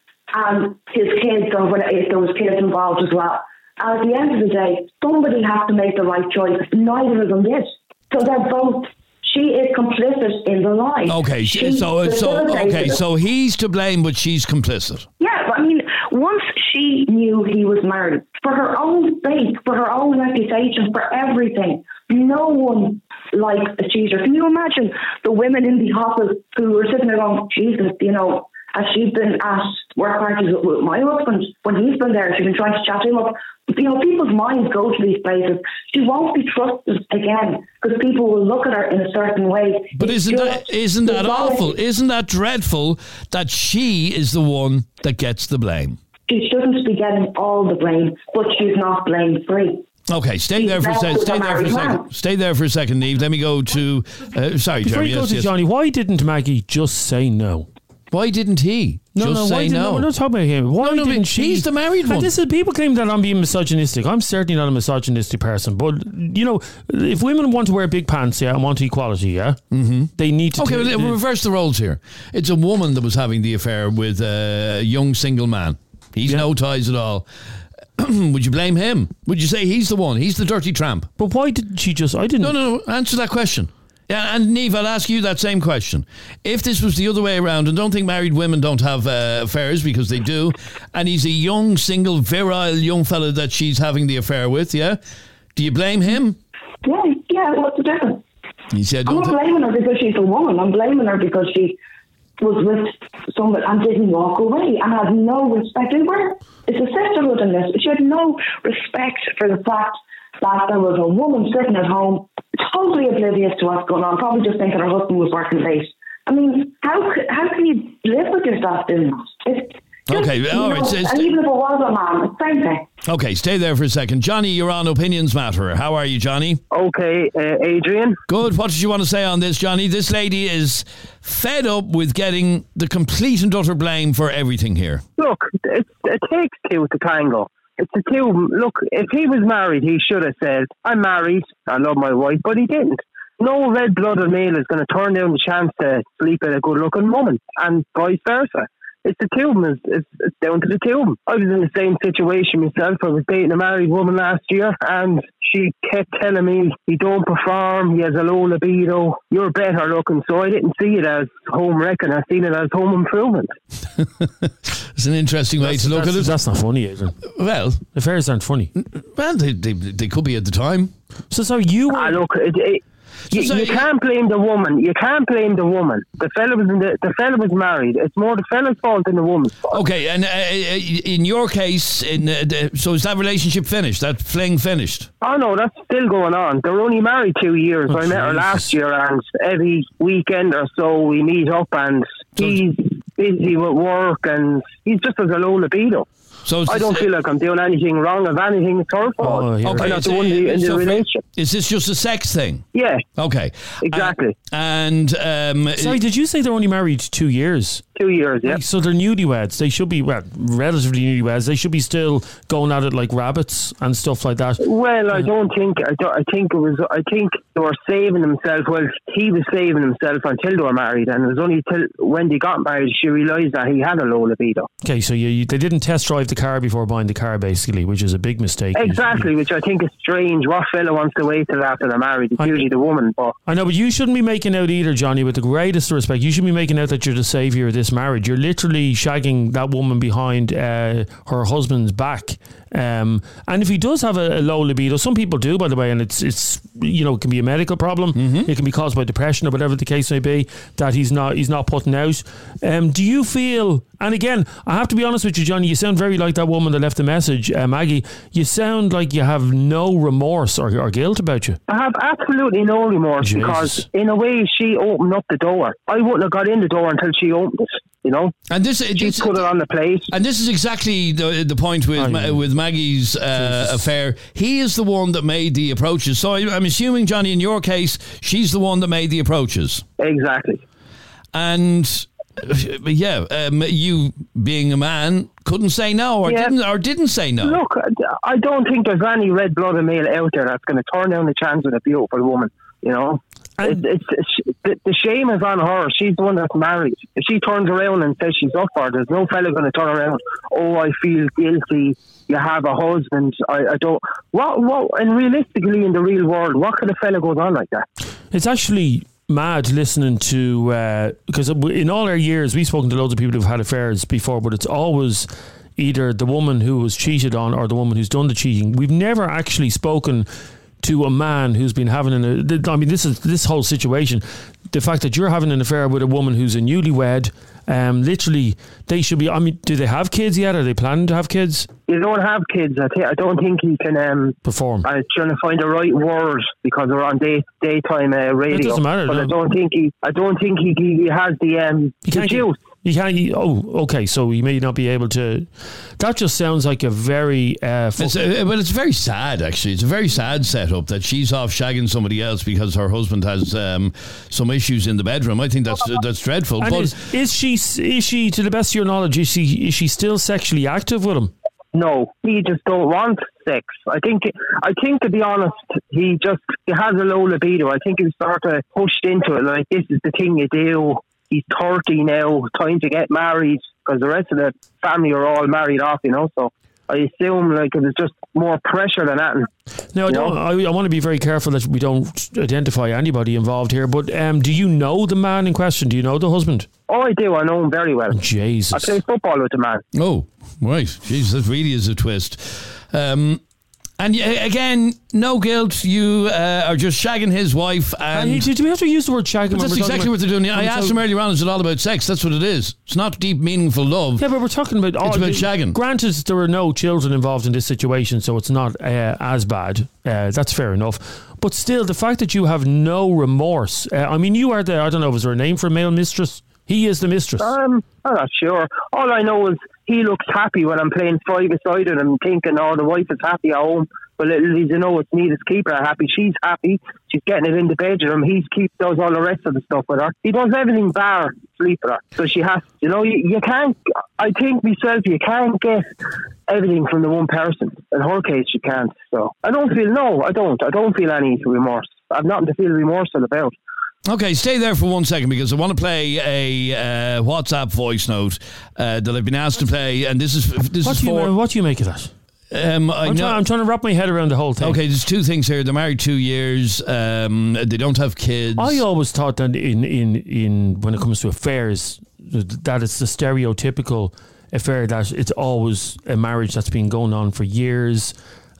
And his kids, or if there was kids involved as well. And at the end of the day, somebody has to make the right choice. Neither of them did. So they're both. She is complicit in the lie. Okay, she so so okay, so he's to blame, but she's complicit. Yeah, I mean, once she knew he was married, for her own sake, for her own reputation, for everything, no one likes a cheater. Can you imagine the women in the office who were sitting there going, Jesus, you know, has she been at work parties with my husband? When he's been there, she's been trying to chat him up. You know, people's minds go to these places. She won't be trusted again because people will look at her in a certain way. But it's isn't that isn't that awful? Isn't that dreadful that she is the one that gets the blame? She shouldn't be getting all the blame, but she's not blame free. Okay, stay there for a second. Stay there for a second. Stay there for a second, Neve. Let me go to. Uh, sorry, Before Jeremy. you go yes, to yes. Johnny, why didn't Maggie just say no? Why didn't he no, just no, say why didn't, no? We're not talking about him. Why no, no, didn't she? He's the married one. And this is, people claim that I'm being misogynistic. I'm certainly not a misogynistic person. But, you know, if women want to wear big pants, yeah, and want equality, yeah, mm-hmm. they need to... Okay, t- well, reverse the roles here. It's a woman that was having the affair with a young single man. He's yeah. no ties at all. Would you blame him? Would you say he's the one? He's the dirty tramp? But why didn't she just... I didn't... No, no, no. Answer that question. Yeah, and Neve, I'll ask you that same question. If this was the other way around, and don't think married women don't have uh, affairs, because they do, and he's a young, single, virile young fella that she's having the affair with, yeah? Do you blame him? Yeah, yeah, what's the difference? He said, I'm don't not blaming her because she's a woman. I'm blaming her because she was with somebody and didn't walk away and had no respect. And where it's a sisterhood in this. She had no respect for the fact that there was a woman sitting at home, totally oblivious to what's going on, probably just thinking her husband was working late. I mean, how could, how can you live with yourself doing that? It's just, okay, all right. Know, It's, and even if it was a man, it's the same thing. Okay, stay there for a second. Johnny, you're on Opinions Matter. How are you, Johnny? Okay, uh, Adrian. Good. What did you want to say on this, Johnny? This lady is fed up with getting the complete and utter blame for everything here. Look, it, it takes two to tango. It's the two. Look, if he was married, he should have said, I'm married, I love my wife, but he didn't. No red-blooded male is going to turn down the chance to sleep with a good-looking woman, and vice versa. It's the two of them. It's, it's, it's down to the two of them. I was in the same situation myself. I was dating a married woman last year, and she kept telling me, he don't perform, he has a low libido, you're better looking. So I didn't see it as home wrecking, I seen it as home improvement. It's an interesting way that's, to look at at it. That's not funny, Adrian. Well, affairs aren't funny. Well, they, they, they could be at the time. So, so you were... Ah, look, it, it, You, So- you can't blame the woman. You can't blame the woman. The fella was in the, the fella was married. It's more the fella's fault than the woman's fault. Okay, and uh, in your case, in uh, the, so is that relationship finished? That fling finished? Oh no, that's still going on. They're only married two years. Oh, I met her Jesus. last year, and every weekend or so we meet up, and he's busy with work, and he's just has a low libido. So I don't feel like I'm doing anything wrong. If anything, it's her fault. Oh, I'm not so- the one in so the for- relationship. Is this just a sex thing? Yeah. Okay. Exactly. Uh, and um, Sorry, did you say they're only married two years? Two years, yeah. Like, so they're newlyweds. They should be, well, relatively newlyweds. They should be still going at it like rabbits and stuff like that. Well, I don't think. I, don't, I think it was. I think they were saving themselves. Well, he was saving himself until they were married, and it was only till when they got married she realised that he had a low libido. Okay, so you, you, they didn't test drive the car before buying the car, basically, which is a big mistake. Exactly, which I think is strange. What fella wants to wait till after they're married? It's I- usually the woman, but I know, but you shouldn't be making out either, Johnny, with the greatest respect. You shouldn't be making out that you're the saviour of this marriage. You're literally shagging that woman behind uh, her husband's back. Um, and if he does have a, a low libido, some people do, by the way, and it's, it's you know, it can be a medical problem. It can be caused by depression or whatever the case may be, that he's not he's not putting out. Um, do you feel, and again, I have to be honest with you, Johnny, you sound very like that woman that left the message, uh, Maggie. You sound like you have no remorse or, or guilt about you. I have absolutely no remorse Jesus. because, in a way, she opened up the door. I wouldn't have got in the door until she opened it. You know, and this she this- put it on the plate. And this is exactly the the point with Ma- with Maggie's uh, affair. He is the one that made the approaches. So I, I'm assuming, Johnny, in your case, she's the one that made the approaches. Exactly. And uh, yeah, um, you being a man couldn't say no, or Yeah. didn't, or didn't say no. Look, I don't think there's any red-blooded male out there that's going to turn down the chance with a beautiful woman. You know, it's, it's, it's the, the shame is on her. She's the one that's married. If she turns around and says she's up for it, there's no fella going to turn around. Oh, I feel guilty. You have a husband. I, I don't. What? What? And realistically, in the real world, what kind of fella goes on like that? It's actually mad listening to, uh, because in all our years, we've spoken to loads of people who've had affairs before, but it's always either the woman who was cheated on or the woman who's done the cheating. We've never actually spoken to a man who's been having an, I mean, this is this whole situation, the fact that you're having an affair with a woman who's a newlywed, um, literally, they should be, I mean, do they have kids yet? Are they planning to have kids? You don't have kids. I, th- I don't think he can um, perform. I'm trying to find the right word because we're on day daytime uh, radio. It doesn't matter, But no. I don't think he. I don't think he, he has the um, You the can't juice. You can't. You, oh, okay. So you may not be able to. That just sounds like a very. Uh, It's uh, well, it's very sad, actually. It's a very sad setup that she's off shagging somebody else because her husband has um, some issues in the bedroom. I think that's that's dreadful. and But is, is she? Is she? To the best of your knowledge, is she? Is she still sexually active with him? No, he just don't want sex. I think. I think to be honest, he just he has a low libido. I think he was sort of pushed into it. Like, this is the thing you do. He's thirty now. Time to get married because the rest of the family are all married off. You know, so I assume like it was just more pressure than that. No, I don't. I, I want to be very careful that we don't identify anybody involved here. But um, do you know the man in question? Do you know the husband? Oh, I do. I know him very well. Jesus. I play football with the man. Oh, right. Jesus, that really is a twist. Um, and y- again, no guilt. You uh, are just shagging his wife. And Hey, do we have to use the word shagging? But when that's we're talking exactly about- what they're doing. I when asked we're him earlier on, is it all about sex? That's what it is. It's not deep, meaningful love. Yeah, but we're talking about... It's about shagging. Granted, there were no children involved in this situation, so it's not uh, as bad. Uh, that's fair enough. But still, the fact that you have no remorse... Uh, I mean, you are the... I don't know, is there a name for a male mistress? He is the mistress. Um, I'm not sure. All I know is he looks happy when I'm playing five-a-side and I'm thinking, oh, the wife is happy at home. But little does you know, it's me that's keeping her happy. She's happy. She's getting it in the bedroom. He's keep does all the rest of the stuff with her. He does everything bar sleep with her. So she has, you know, you, you can't, I think myself, you can't get everything from the one person. In her case, you can't. So I don't feel, no, I don't. I don't feel any remorse. I've nothing to feel remorseful about. Okay, stay there for one second because I want to play a uh, WhatsApp voice note uh, that I've been asked to play, and this is this What is do, you, for. uh, what do you make of that? Um, I I'm, know, trying, I'm trying to wrap my head around the whole thing. Okay, there's two things here. They're married two years. Um, they don't have kids. I always thought that in, in, in when it comes to affairs, that it's the stereotypical affair that it's always a marriage that's been going on for years.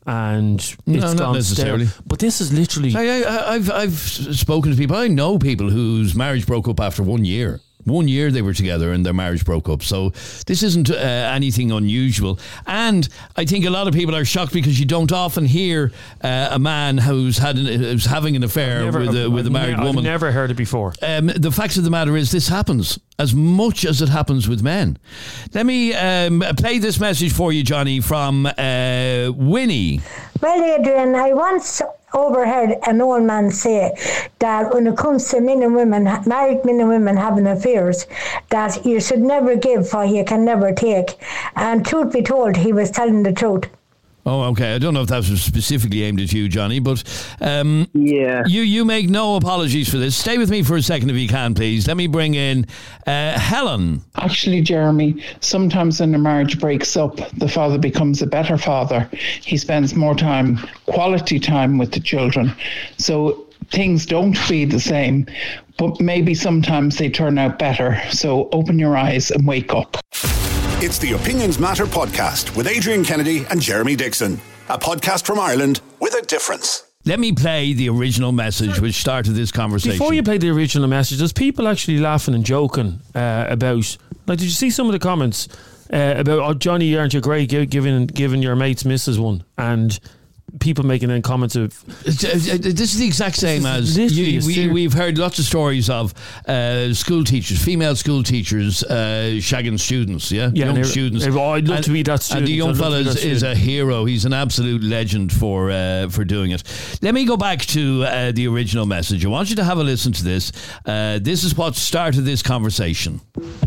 And it's no, gone not necessarily. stale. But this is literally. I, I, I've I've spoken to people. I know people whose marriage broke up after one year. One year they were together and their marriage broke up. So this isn't uh, anything unusual. And I think a lot of people are shocked because you don't often hear uh, a man who's had an, who's having an affair never, with a, with a married I've woman. I've never heard it before. Um, the fact of the matter is this happens as much as it happens with men. Let me um, play this message for you, Johnny, from uh, Winnie. Well, Adrian, I once overheard an old man say that when it comes to men and women, married men and women having affairs, that you should never give for you can never take. And truth be told, he was telling the truth. Oh, okay. I don't know if that was specifically aimed at you, Johnny, but um, yeah, you, you make no apologies for this. Stay with me for a second if you can, please. Let me bring in uh, Helen. Actually, Jeremy, sometimes when a marriage breaks up, the father becomes a better father. He spends more time, quality time with the children. So things don't feel the same, but maybe sometimes they turn out better. So open your eyes and wake up. It's the Opinions Matter podcast with Adrian Kennedy and Jeremy Dixon. A podcast from Ireland with a difference. Let me play the original message which started this conversation. Before you play the original message, there's people actually laughing and joking uh, about... Like, did you see some of the comments uh, about, oh, Johnny, aren't you great giving, giving your mates missus one? And... people making then comments of this is the exact same as you, we, we've heard lots of stories of uh, school teachers, female school teachers uh, shagging students, yeah, yeah young students. Oh, I'd love and, to be that student. And the young fella is, is a hero. He's an absolute legend for uh, for doing it. Let me go back to uh, the original message. I want you to have a listen to this. Uh, this is what started this conversation.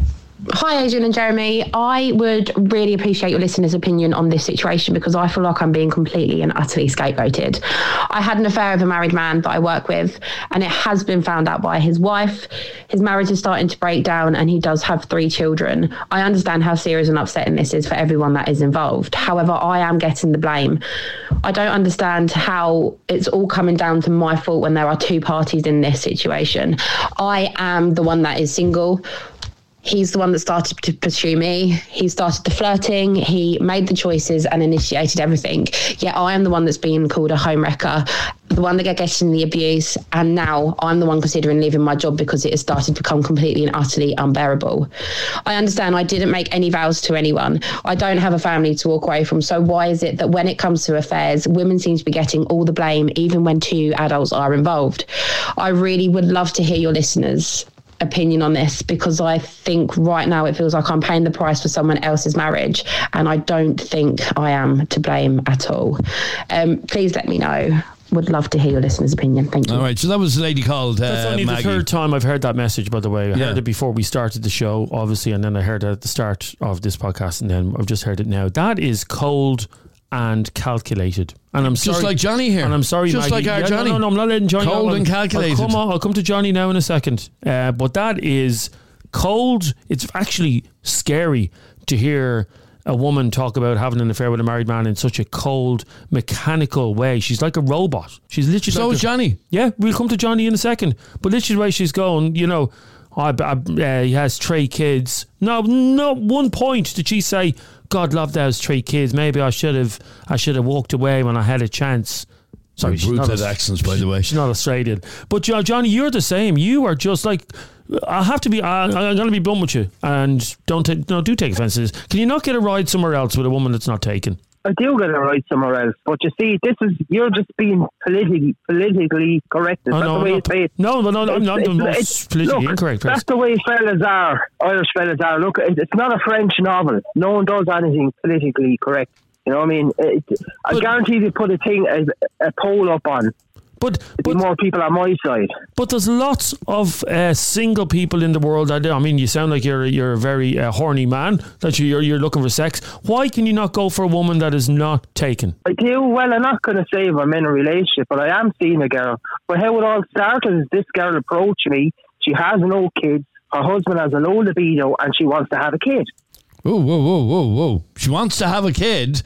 Hi, Adrian and Jeremy. I would really appreciate your listeners' opinion on this situation because I feel like I'm being completely and utterly scapegoated. I had an affair with a married man that I work with, and it has been found out by his wife. His marriage is starting to break down, and he does have three children. I understand how serious and upsetting this is for everyone that is involved. However, I am getting the blame. I don't understand how it's all coming down to my fault when there are two parties in this situation. I am the one that is single. He's the one that started to pursue me. He started the flirting. He made the choices and initiated everything. Yet I am the one that's being called a homewrecker, the one that get getting the abuse. And now I'm the one considering leaving my job because it has started to become completely and utterly unbearable. I understand I didn't make any vows to anyone. I don't have a family to walk away from. So why is it that when it comes to affairs, women seem to be getting all the blame, even when two adults are involved? I really would love to hear your listeners' opinion on this because I think right now it feels like I'm paying the price for someone else's marriage, and I don't think I am to blame at all. Um, please let me know. Would love to hear your listeners' opinion. Thank you. All right, so that was a lady called uh, That's only Maggie. the third time I've heard that message, by the way. I Yeah. heard it before we started the show, obviously, and then I heard it at the start of this podcast, and then I've just heard it now. That is cold and calculated. And I'm Just sorry, like Johnny here. And I'm sorry, Just Maggie. like our Yeah, Johnny. No, no, no, I'm not letting Johnny. Cold I'll, and calculated. I'll come, on, I'll come to Johnny now in a second. Uh, but that is cold. It's actually scary to hear a woman talk about having an affair with a married man in such a cold, mechanical way. She's like a robot. She's literally So like is a, Johnny. Yeah, we'll come to Johnny in a second. But literally the way she's going, you know, I, I, uh, he has three kids. No, not one point did she say, God love those three kids. Maybe I should have I should have walked away when I had a chance. Sorry, she's not Brutal a- accents, by the way. She's not Australian. But Jo- Johnny, you're the same. You are just like, I have to be, I, I'm going to be blunt with you. And don't take, no, do take offence to this. Can you not get a ride somewhere else with a woman that's not taken? I do get a right somewhere else, but you see, this is you're just being politically politically correct. Is Oh, that no, the way no, you say it? no, no, no, I'm not the It's- most it's- politically look, incorrect That's person. the way fellas are. Irish fellas are. Look, it- it's not a French novel. No one does anything politically correct. You know what I mean? It, I guarantee you put a thing, a, a poll up on. But, but more people on my side. But there's lots of uh, single people in the world. I, do- I mean, you sound like you're you're a very uh, horny man, that you're you're looking for sex. Why can you not go for a woman that is not taken? I do. Well, I'm not going to say if I'm in a relationship, but I am seeing a girl. But how it all started is this girl approached me. She has no kids. Her husband has a low libido, and she wants to have a kid. Whoa, whoa, whoa, whoa, whoa. She wants to have a kid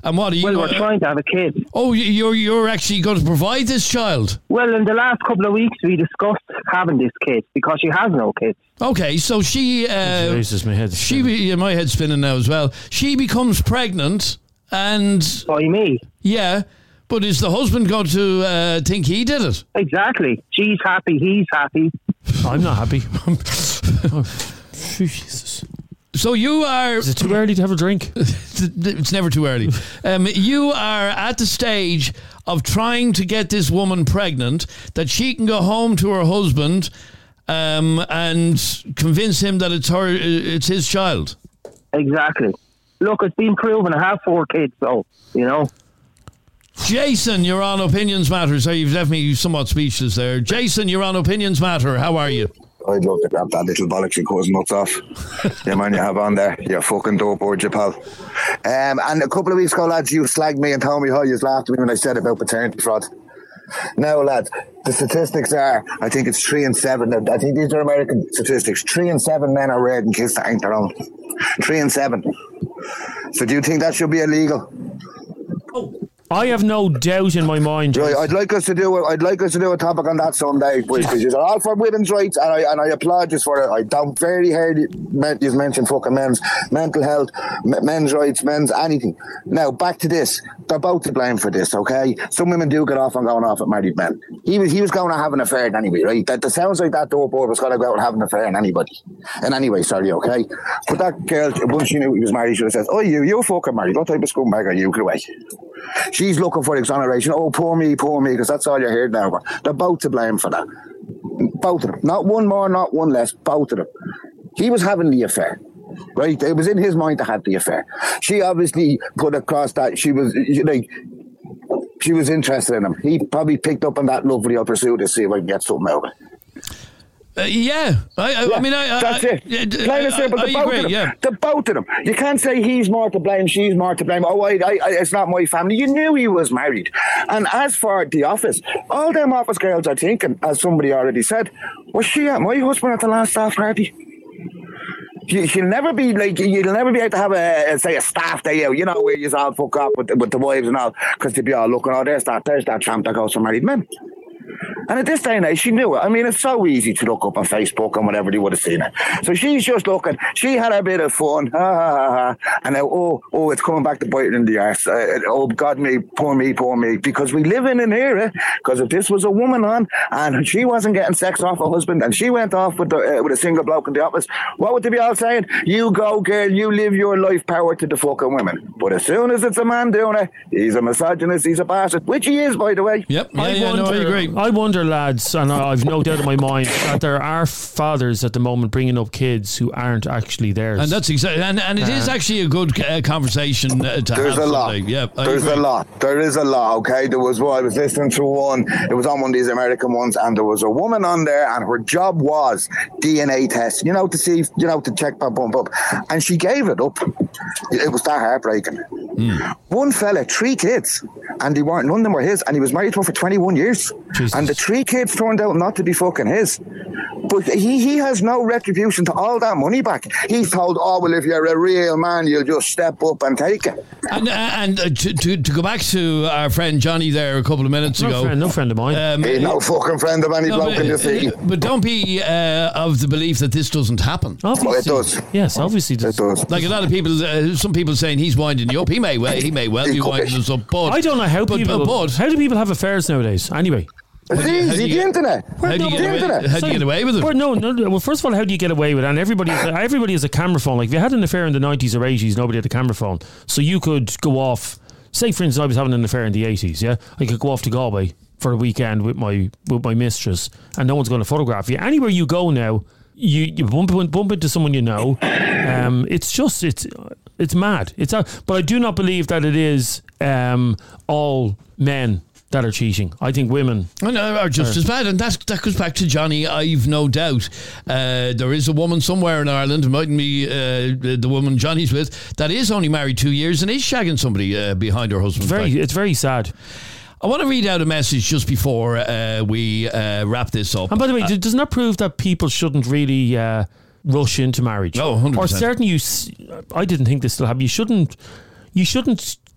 And what are you? Well, we're trying to have a kid. Oh, you're you're actually going to provide this child? Well, in the last couple of weeks, we discussed having this kid because she has no kids. Okay, so she. Uh, Jesus, my head's she, be, yeah, my head's spinning now as well. She becomes pregnant, and by me. Yeah, but is the husband going to uh, think he did it? Exactly. She's happy. He's happy. I'm not happy. Oh, Jesus. So you are... Is it too early to have a drink? It's never too early. Um, you are at the stage of trying to get this woman pregnant that she can go home to her husband um, and convince him that it's her, it's his child. Exactly. Look, it's been proven. I have four kids, though, you know. Jason, you're on Opinions Matter. So you've left me somewhat speechless there. Jason, you're on Opinions Matter. How are you? I'd love to grab that little bollocks you cut his nuts off. Yeah, man, you have on there. You fucking dope board, you pal. Um, and a couple of weeks ago, lads, you slagged me and told me how you laughed at me when I said about paternity fraud. Now, lads, the statistics are, I think it's three and seven. I think these are American statistics. Three and seven men are raped and kids that ain't their own. Three and seven. So do you think that should be illegal? Oh. I have no doubt in my mind. Right, I'd like us to do. I'd like us to do a topic on that someday, because you're all for women's rights, and I and I applaud you for it. I don't very heard you mention fucking men's mental health, men's rights, men's anything. Now back to this. They're both to blame for this, okay? Some women do get off on going off at married men. He was he was going to have an affair anyway, right? That, that sounds like that dope boy was going to go out and have an affair in anybody. And anyway, sorry, okay? But that girl, once she knew he was married, she would have said, "Oh, you, you're fucking married. What type of scumbag are you? Get away." She's looking for exoneration. Oh, poor me, poor me, because that's all you heard now. They're both to blame for that. Both of them. Not one more, not one less. Both of them. He was having the affair. Right? It was in his mind to have the affair. She obviously put across that she was like she was interested in him. He probably picked up on that love real pursuit to see if I can get something out of it. Uh, yeah, I, I, yeah, I mean, I, that's I, it. I, Plain and simple. I, I The both agree, of them. yeah. The both of them. You can't say he's more to blame, she's more to blame. Oh, I, I, I, it's not my family. You knew he was married. And as for the office, all them office girls are thinking, as somebody already said, was she at my husband at the last staff party? You, you'll never be like you'll never be able to have a, a say a staff day out, you know, where you all fuck up with with the wives and all, because they'd be all looking, oh, there's that, there's that tramp that goes for married men. And at this day and age, she knew it. I mean, it's so easy to look up on Facebook and whatever, they would have seen it. So she's just looking. She had a bit of fun. Ha, ha, ha, ha. And now, oh, oh, it's coming back to bite her in the arse. Uh, oh, God, me, poor me, poor me. Because we live in an era, because if this was a woman on and she wasn't getting sex off her husband and she went off with, the, uh, with a single bloke in the office, what would they be all saying? You go, girl, you live your life power to the fucking women. But as soon as it's a man doing it, he's a misogynist, he's a bastard, which he is, by the way. Yep, yeah, I yeah, wonder, no, I agree. I wonder, lads, and I've no doubt in my mind that there are fathers at the moment bringing up kids who aren't actually theirs. And that's exactly, and, and it uh, is actually a good uh, conversation uh, to there's have. A lot. Yeah, I there's agree. a lot. There is a lot. Okay, there was one. I was listening to one. It was on one of these American ones, and there was a woman on there, and her job was D N A test. You know, to see, you know, to check bump bump up, and she gave it up. It was that heartbreaking. Mm. One fella, three kids, and they weren't. None of them were his, and he was married to her for twenty-one years. Jesus. And the three kids turned out not to be fucking his. But he, he has no retribution to all that money back. He's told, oh, well, if you're a real man, you'll just step up and take it. And, uh, and uh, to, to to go back to our friend Johnny there a couple of minutes no ago. Friend, no friend of mine. Um, He's no fucking friend of any no, bloke in the city. But don't be uh, of the belief that this doesn't happen. Obviously. Well, it does. Yes, obviously it does. It does. Like a lot of people, uh, some people saying he's winding you up. He may well, he may well be winding us up. But I don't know how but, people. But, how do people have affairs nowadays? Anyway. It's how do you, easy, how do you the get, internet. How do you, no, get, the away, internet. how do you get away with it? Well, no, no. Well, first of all, how do you get away with it? And everybody, has, everybody has a camera phone. Like if you had an affair in the nineties or eighties, nobody had a camera phone, so you could go off. Say, for instance, I was having an affair in the eighties. Yeah, I could go off to Galway for a weekend with my with my mistress, and no one's going to photograph you. Anywhere you go now, you you bump bump into someone you know. Um, it's just it's it's mad. It's a, but I do not believe that it is um, all men that are cheating. I think women and, uh, are just are, as bad, and that that goes back to Johnny. I've no doubt uh, there is a woman somewhere in Ireland, it mightn't be uh, the, the woman Johnny's with, that is only married two years and is shagging somebody uh, behind her husband's very, back. It's very sad. I want to read out a message just before uh, we uh, wrap this up. And by the way, uh, doesn't that prove that people shouldn't really uh, rush into marriage? No, one hundred percent. Or certainly, you, I didn't think this still happened. You shouldn't. You shouldn't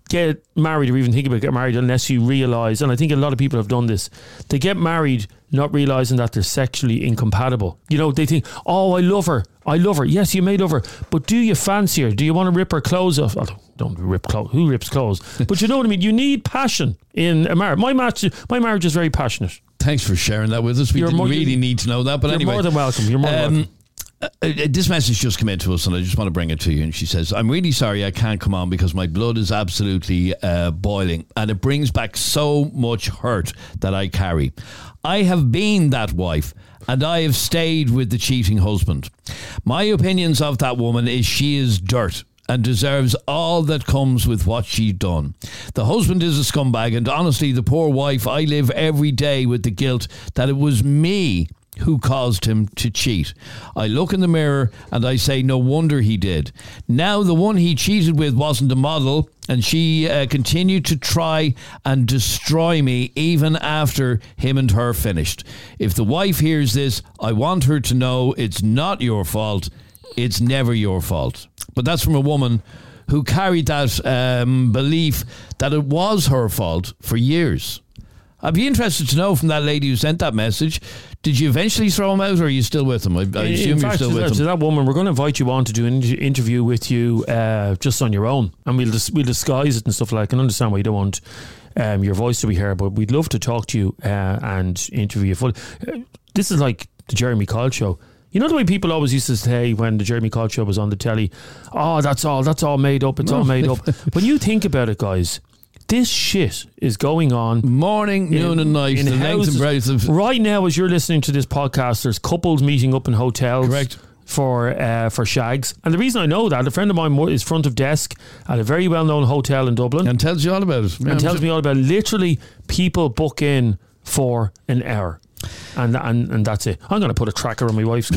get married or even think about getting married unless you realise, and I think a lot of people have done this, they get married not realising that they're sexually incompatible. You know, they think, oh, I love her. I love her. Yes, you may love her. But do you fancy her? Do you want to rip her clothes off? Oh, don't rip clothes. Who rips clothes? But you know what I mean? You need passion in a marriage. My, match, my marriage is very passionate. Thanks for sharing that with us. We You're didn't more, really need to know that. But you're anyway. more than welcome. You're more than um, welcome. Uh, uh, this message just came in to us and I just want to bring it to you. And she says, I'm really sorry I can't come on because my blood is absolutely uh, boiling and it brings back so much hurt that I carry. I have been that wife and I have stayed with the cheating husband. My opinions of that woman is she is dirt and deserves all that comes with what she's done. The husband is a scumbag and honestly the poor wife, I live every day with the guilt that it was me who caused him to cheat. I look in the mirror and I say no wonder he did. Now the one he cheated with wasn't a model and she uh, continued to try and destroy me even after him and her finished. If the wife hears this, I want her to know it's not your fault. It's never your fault. But that's from a woman who carried that um, belief that it was her fault for years. I'd be interested to know from that lady who sent that message, did you eventually throw him out or are you still with him? I, I assume In you're fact, still with to him. To that woman, we're going to invite you on to do an inter- interview with you uh, just on your own. And we'll, dis- we'll disguise it and stuff like that. I can understand why you don't want um, your voice to be heard, but we'd love to talk to you uh, and interview you fully. Uh, this is like the Jeremy Kyle show. You know the way people always used to say when the Jeremy Kyle show was on the telly, oh, that's all, that's all made up, it's No. all made up. When you think about it, guys, this shit is going on morning, in, noon and night, in the length and breadth of... Right now, as you're listening to this podcast, there's couples meeting up in hotels. Correct. For uh, for shags. And the reason I know that, a friend of mine is front of desk at a very well-known hotel in Dublin. And tells you all about it. Yeah, and tells me all about it. Literally, people book in for an hour. And, and and that's it. I'm going to put a tracker on my wife's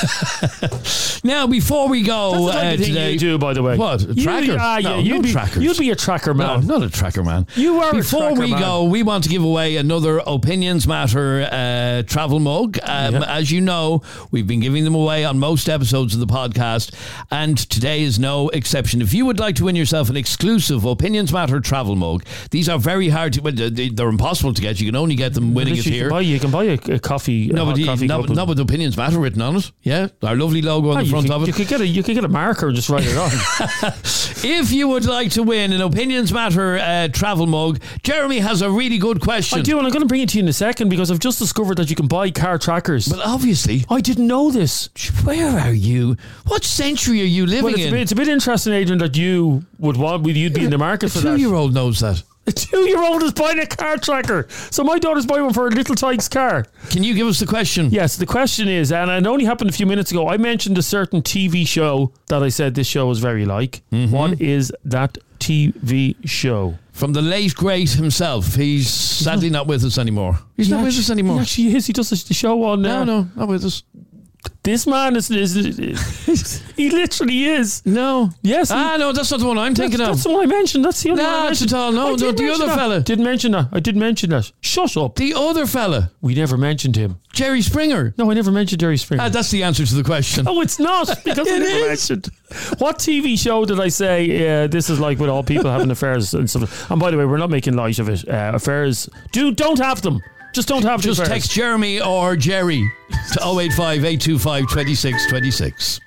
car. Now, before we go that's the type uh, of thing today, you do, by the way. What? A You- tracker? ah, yeah, no, you'd no be, trackers. You'd be a tracker man. No, not a tracker man. You are Before a tracker we man. go, we want to give away another Opinions Matter uh, travel mug. Um, Yeah. As you know, we've been giving them away on most episodes of the podcast, and today is no exception. If you would like to win yourself an exclusive Opinions Matter travel mug, these are very hard to. Well, they- they're impossible to get. You can only get them winning it Literally, you here. can buy, you can buy a, a coffee. No, a but hot you- coffee not, cup. not with Opinions Matter written on it. Yeah, our lovely logo on Ah, the you front could, of it. You could get a you could get a marker and just write it on. If you would like to win an Opinions Matter uh, travel mug, Jeremy has a really good question. I do, and I'm going to bring it to you in a second because I've just discovered that you can buy car trackers. Well, obviously. I didn't know this. Where are you? What century are you living Well, it's, in? a bit, it's a bit interesting, Adrian, that you would want, you'd be in the market for A that. two-year-old knows that. A two-year-old is buying a car tracker. So my daughter's buying one for her little Tykes car. Can you give us the question? Yes, the question is, and it only happened a few minutes ago, I mentioned a certain T V show that I said this show was very like. Mm-hmm. What is that T V show? From the late great himself. He's sadly not with us anymore. He's He not with actually- us anymore. He actually is. He does the show on... No, Uh, no, not with us. This man is, is, is he literally is. No. Yes. Ah, no, that's not the one I'm thinking that's, of. That's the one I mentioned. That's the only No, one I not mentioned. at all. No, I no, did the mention other that. fella. Didn't mention that. I did mention that. Shut up. The other fella. We never mentioned him. Jerry Springer. No, I never mentioned Jerry Springer. Ah, that's the answer to the question. No, it's not, because I It never is. mentioned. What T V show did I say uh, this is like with all people having affairs and stuff? And by the way, we're not making light of it. Uh, affairs, do don't have them. Just don't have Just the affairs. text Jeremy or Jerry to oh eight five, eight two five, two six two six.